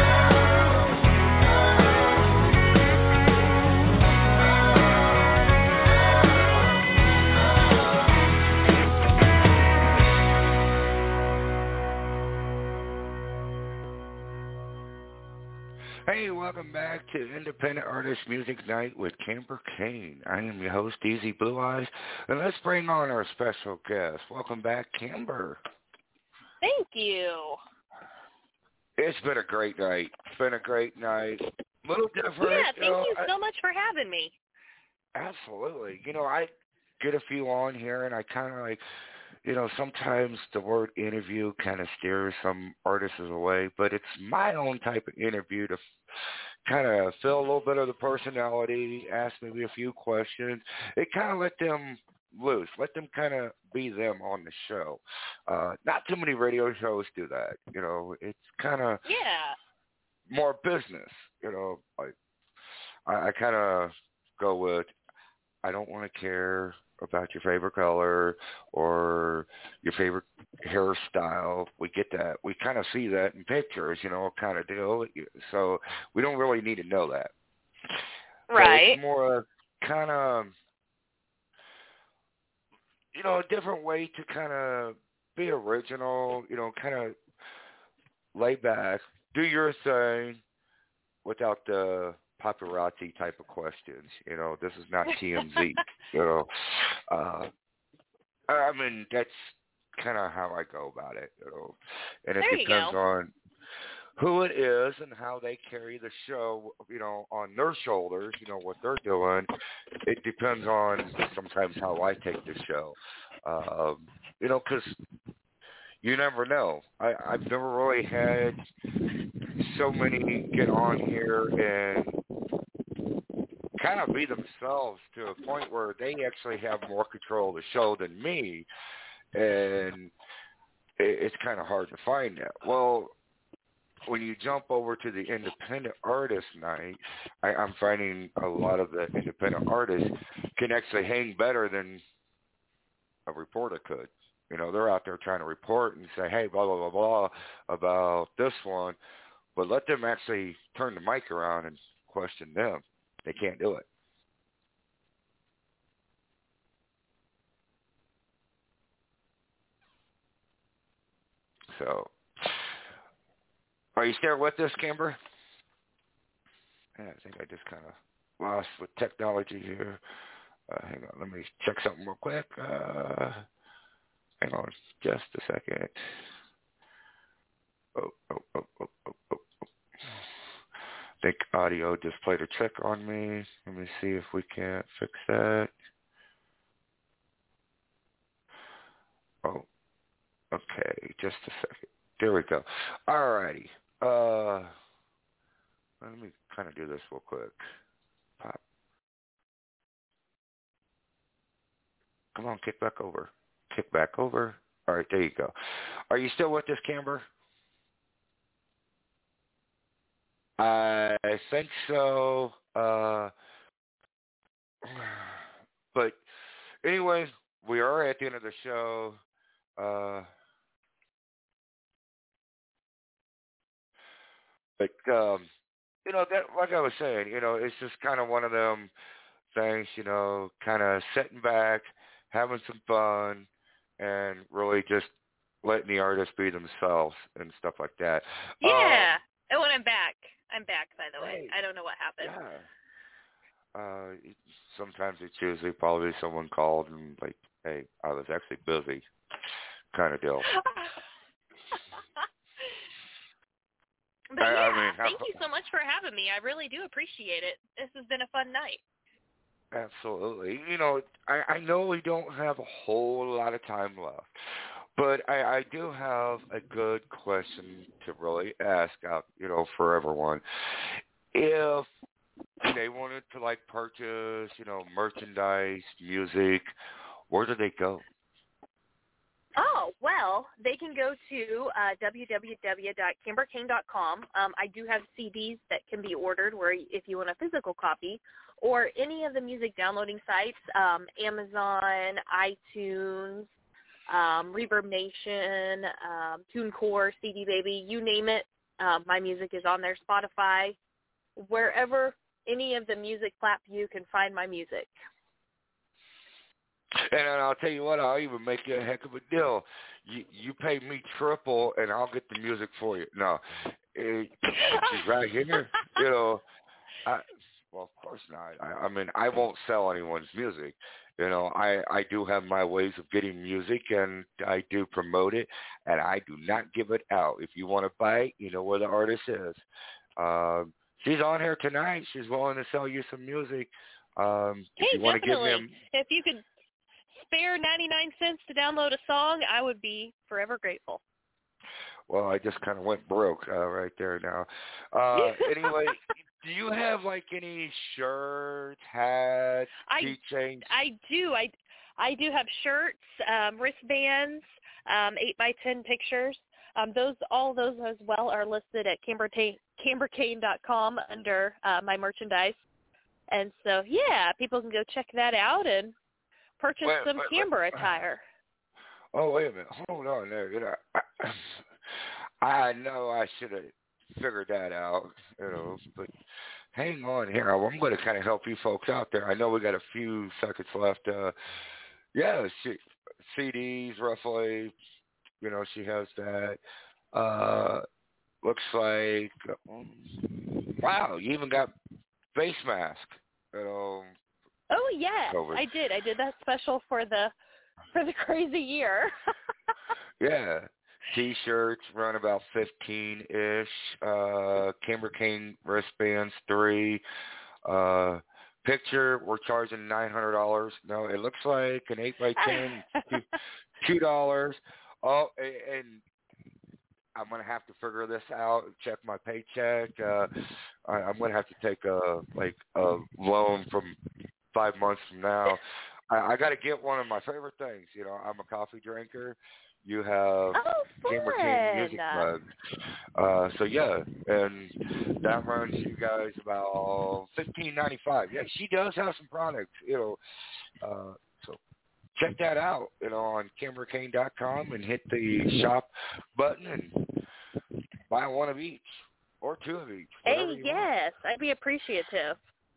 Hey, welcome back to Independent Artist Music Night with Camber Kane. I am your host, Easy Blue Eyes, and let's bring on our special guest. Welcome back, Camber. Thank you. It's been a great night. It's been a great night. Little different. Yeah, thank you I- so much for having me. Absolutely. I get a few on here, and I kind of like, sometimes the word interview kind of steers some artists away, but it's my own type of interview to kind of fill a little bit of the personality, ask maybe a few questions. It kind of let them loose, let them kind of be them on the show. Not too many radio shows do that. It's kind of Yeah. more business. Like I kind of go with, I don't want to care about your favorite color or your favorite hairstyle. We get that. We kind of see that in pictures, kind of deal. So we don't really need to know that. So Right. it's more kind of, a different way to kind of be original, kind of lay back, do your thing without the paparazzi type of questions. This is not TMZ. I mean, that's kind of how I go about it. And it There you depends go. on who it is and how they carry the show, on their shoulders, what they're doing. It depends on sometimes how I take the show, because you never know. I've never really had so many get on here and kind of be themselves to a point where they actually have more control of the show than me, and it's kind of hard to find that. Well, when you jump over to the independent artist night, I'm finding a lot of the independent artists can actually hang better than a reporter could. They're out there trying to report and say, hey, blah, blah, blah, blah, about this one, but let them actually turn the mic around and question them. They can't do it. So, are you still with us, Camber? Yeah, I think I just kind of lost with technology here. Hang on, let me check something real quick. Hang on just a second. Oh. I think audio just played a trick on me. Let me see if we can't fix that. Oh, okay, just a second. There we go. All righty. let me kind of do this real quick. Pop. Come on, kick back over. Kick back over. All right, there you go. Are you still with us, Camber? I think so. But anyways, we are at the end of the show. But that, like I was saying, it's just kind of one of them things, kind of sitting back, having some fun, and really just letting the artists be themselves and stuff like that. Yeah. And when I'm back, by the way. Hey, I don't know what happened. Yeah. Sometimes it's usually probably someone called and like, hey, I was actually busy, kind of deal. But thank you so much for having me. I really do appreciate it. This has been a fun night. Absolutely. I know we don't have a whole lot of time left, but I do have a good question to really ask out, for everyone. If they wanted to like purchase, merchandise, music, where do they go? Oh, well, they can go to www.camberkane.com. I do have CDs that can be ordered where if you want a physical copy, or any of the music downloading sites, Amazon, iTunes, Reverb Nation, TuneCore, CD Baby, you name it. My music is on there, Spotify, wherever any of the music platforms you can find my music. And I'll tell you what, I'll even make you a heck of a deal. You pay me triple, and I'll get the music for you. No, she's right here. Well, of course not. I mean, I won't sell anyone's music. I do have my ways of getting music, and I do promote it, and I do not give it out. If you want to buy it, you know where the artist is. She's on here tonight. She's willing to sell you some music. If you want to give them, if you could spare 99 cents to download a song, I would be forever grateful. Well, I just kind of went broke right there now. Anyway, do you have like any shirts, hats, keychains? I do. I do have shirts, wristbands, 8x10 pictures. All those as well are listed at camberkane.com under my merchandise. And so, people can go check that out and purchase some Camber attire. Oh, wait a minute. Hold on there. I know I should have figured that out, but hang on here. I'm going to kind of help you folks out there. I know we got a few seconds left. CDs, roughly, she has that. Looks like, wow, you even got face mask. Oh, yeah, I did. I did that special for the crazy year. Yeah. T-shirts run about 15-ish. Camber Kane wristbands 3. Picture we're charging $900. No, it looks like an 8x10, $2. Oh, and I'm gonna have to figure this out. Check my paycheck. I'm gonna have to take a loan from 5 months from now. I got to get one of my favorite things. I'm a coffee drinker. You have Camber Kane music mugs. And that runs you guys about $15.95. Yeah, she does have some products, so check that out, on camberkane.com and hit the shop button and buy one of each or two of each. Hey, yes, I'd be appreciative.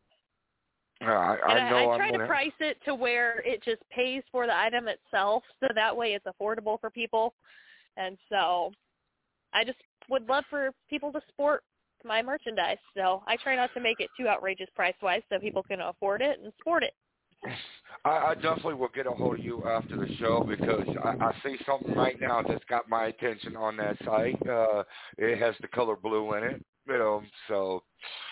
I try to price it to where it just pays for the item itself, so that way it's affordable for people. And so I just would love for people to support my merchandise. So I try not to make it too outrageous price-wise so people can afford it and support it. I definitely will get a hold of you after the show because I see something right now that's got my attention on that site. It has the color blue in it, so...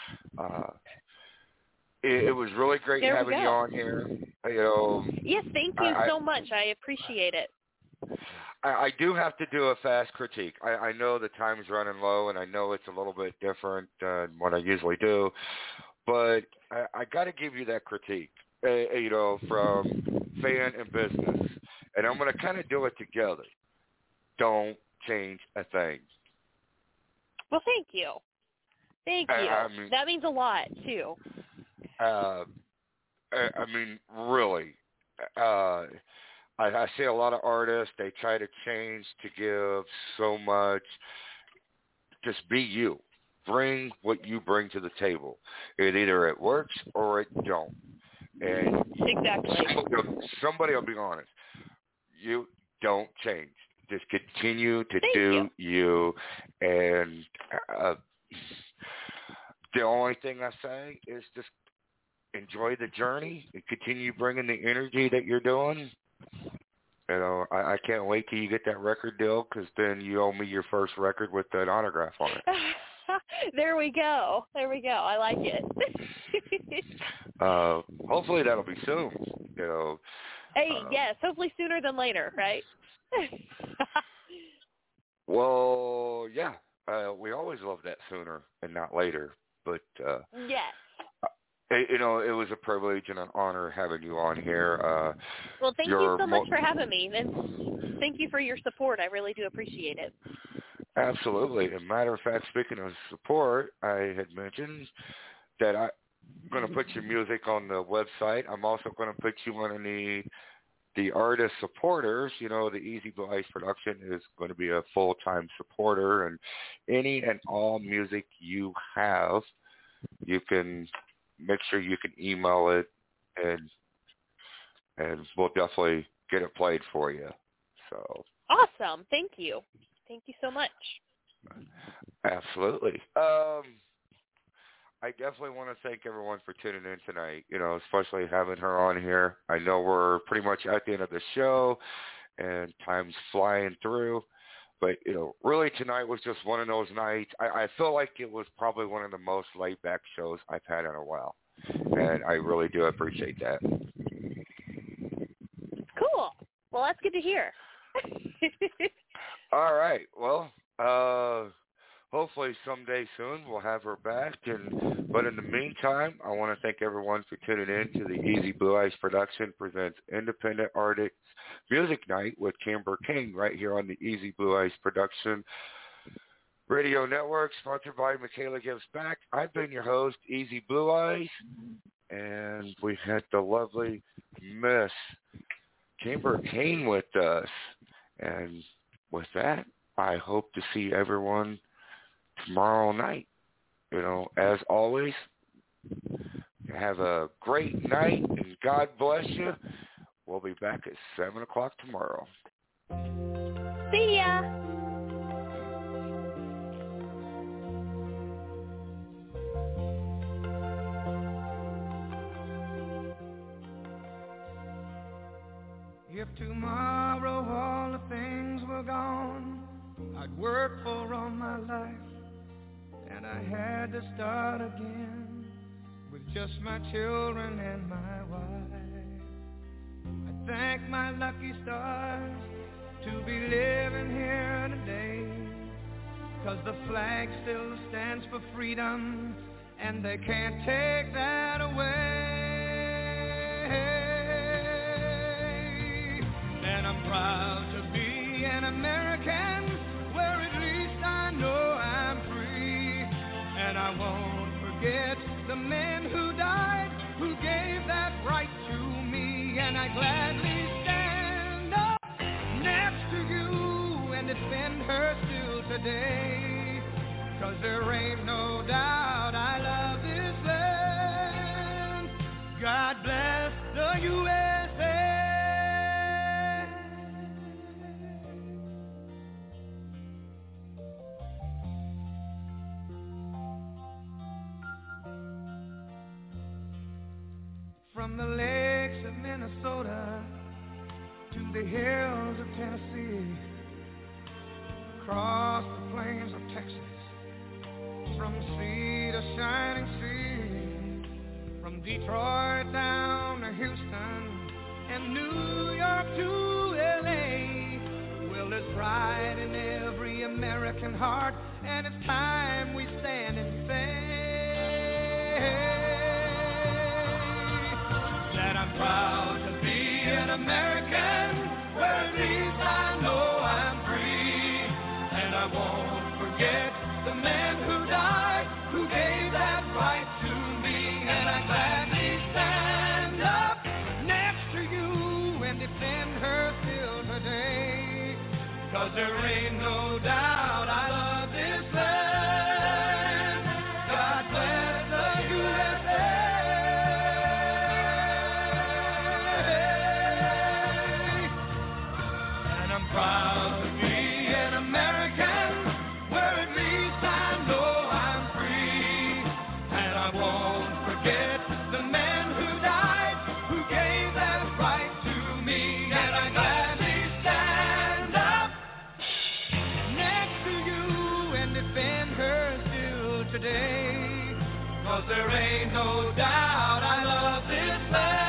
It was really great having you on here. Yes, thank you so much. I appreciate it. I do have to do a fast critique. I know the time's running low, and I know it's a little bit different than what I usually do, but I got to give you that critique, from fan and business, and I'm going to kind of do it together. Don't change a thing. Well, thank you. Thank you. That means a lot, too. Really. I see a lot of artists, they try to change to give so much. Just be you. Bring what you bring to the table. Either it works or it don't. And exactly. Somebody will be honest. You don't change. Just continue to do you. And the only thing I say is just enjoy the journey and continue bringing the energy that you're doing. I can't wait till you get that record deal, because then you owe me your first record with an autograph on it. There we go. I like it. Hopefully that'll be soon. Hey, yes, hopefully sooner than later, right? Well, yeah. We always love that sooner and not later. But yes. It was a privilege and an honor having you on here. Well, thank you so much for having me, and thank you for your support. I really do appreciate it. Absolutely. As a matter of fact, speaking of support, I had mentioned that I'm going to put your music on the website. I'm also going to put you underneath the artist supporters. The Easy Blue Eyes production is going to be a full-time supporter, and any and all music you have, you can make sure you can email it, and we'll definitely get it played for you. So awesome! Thank you so much. Absolutely. I definitely want to thank everyone for tuning in tonight. Especially having her on here. I know we're pretty much at the end of the show, and time's flying through. But, really tonight was just one of those nights. I feel like it was probably one of the most laid-back shows I've had in a while. And I really do appreciate that. Cool. Well, that's good to hear. All right. Well, hopefully someday soon we'll have her back. But in the meantime, I want to thank everyone for tuning in to the Easy Blue Eyes production presents Independent Artists Music Night with Camber King right here on the Easy Blue Eyes production radio network, sponsored by Michaela Gives Back. I've been your host, Easy Blue Eyes, and we had the lovely Miss Camber King with us. And with that, I hope to see everyone tomorrow night. As always, have a great night, and God bless you. We'll be back at 7 o'clock tomorrow. See ya. If tomorrow all the things were gone I'd worked for all my life, and I had to start again with just my children and my wife, I thank my lucky stars to be living here today, 'cause the flag still stands for freedom, and they can't take that away. And I'm proud to be an American, where at least I know I'm free. And I won't forget the men who died, who gave that right to me. And I gladly stand up next to you and defend her still today, 'cause there ain't no doubt I love this land. God bless the USA. From the lakes of Minnesota to the hills of Tennessee, across the plains of Texas, from sea to shining sea, from Detroit down to Houston and New York to LA, well, this pride in every American heart, and it's time we stand and say that I'm proud to be an American, where at least I know I'm free, and I won't forget the man who died, who gave that right to me, and I gladly stand up next to you and defend her still today, 'cause there ain't no doubt I love this land. God bless the USA. And I'm proud to be an American, where at least I know I'm free, and I won't forget the man who died, who gave that right to me, and I gladly stand up next to you and defend her still today, 'cause there ain't no doubt I love this land.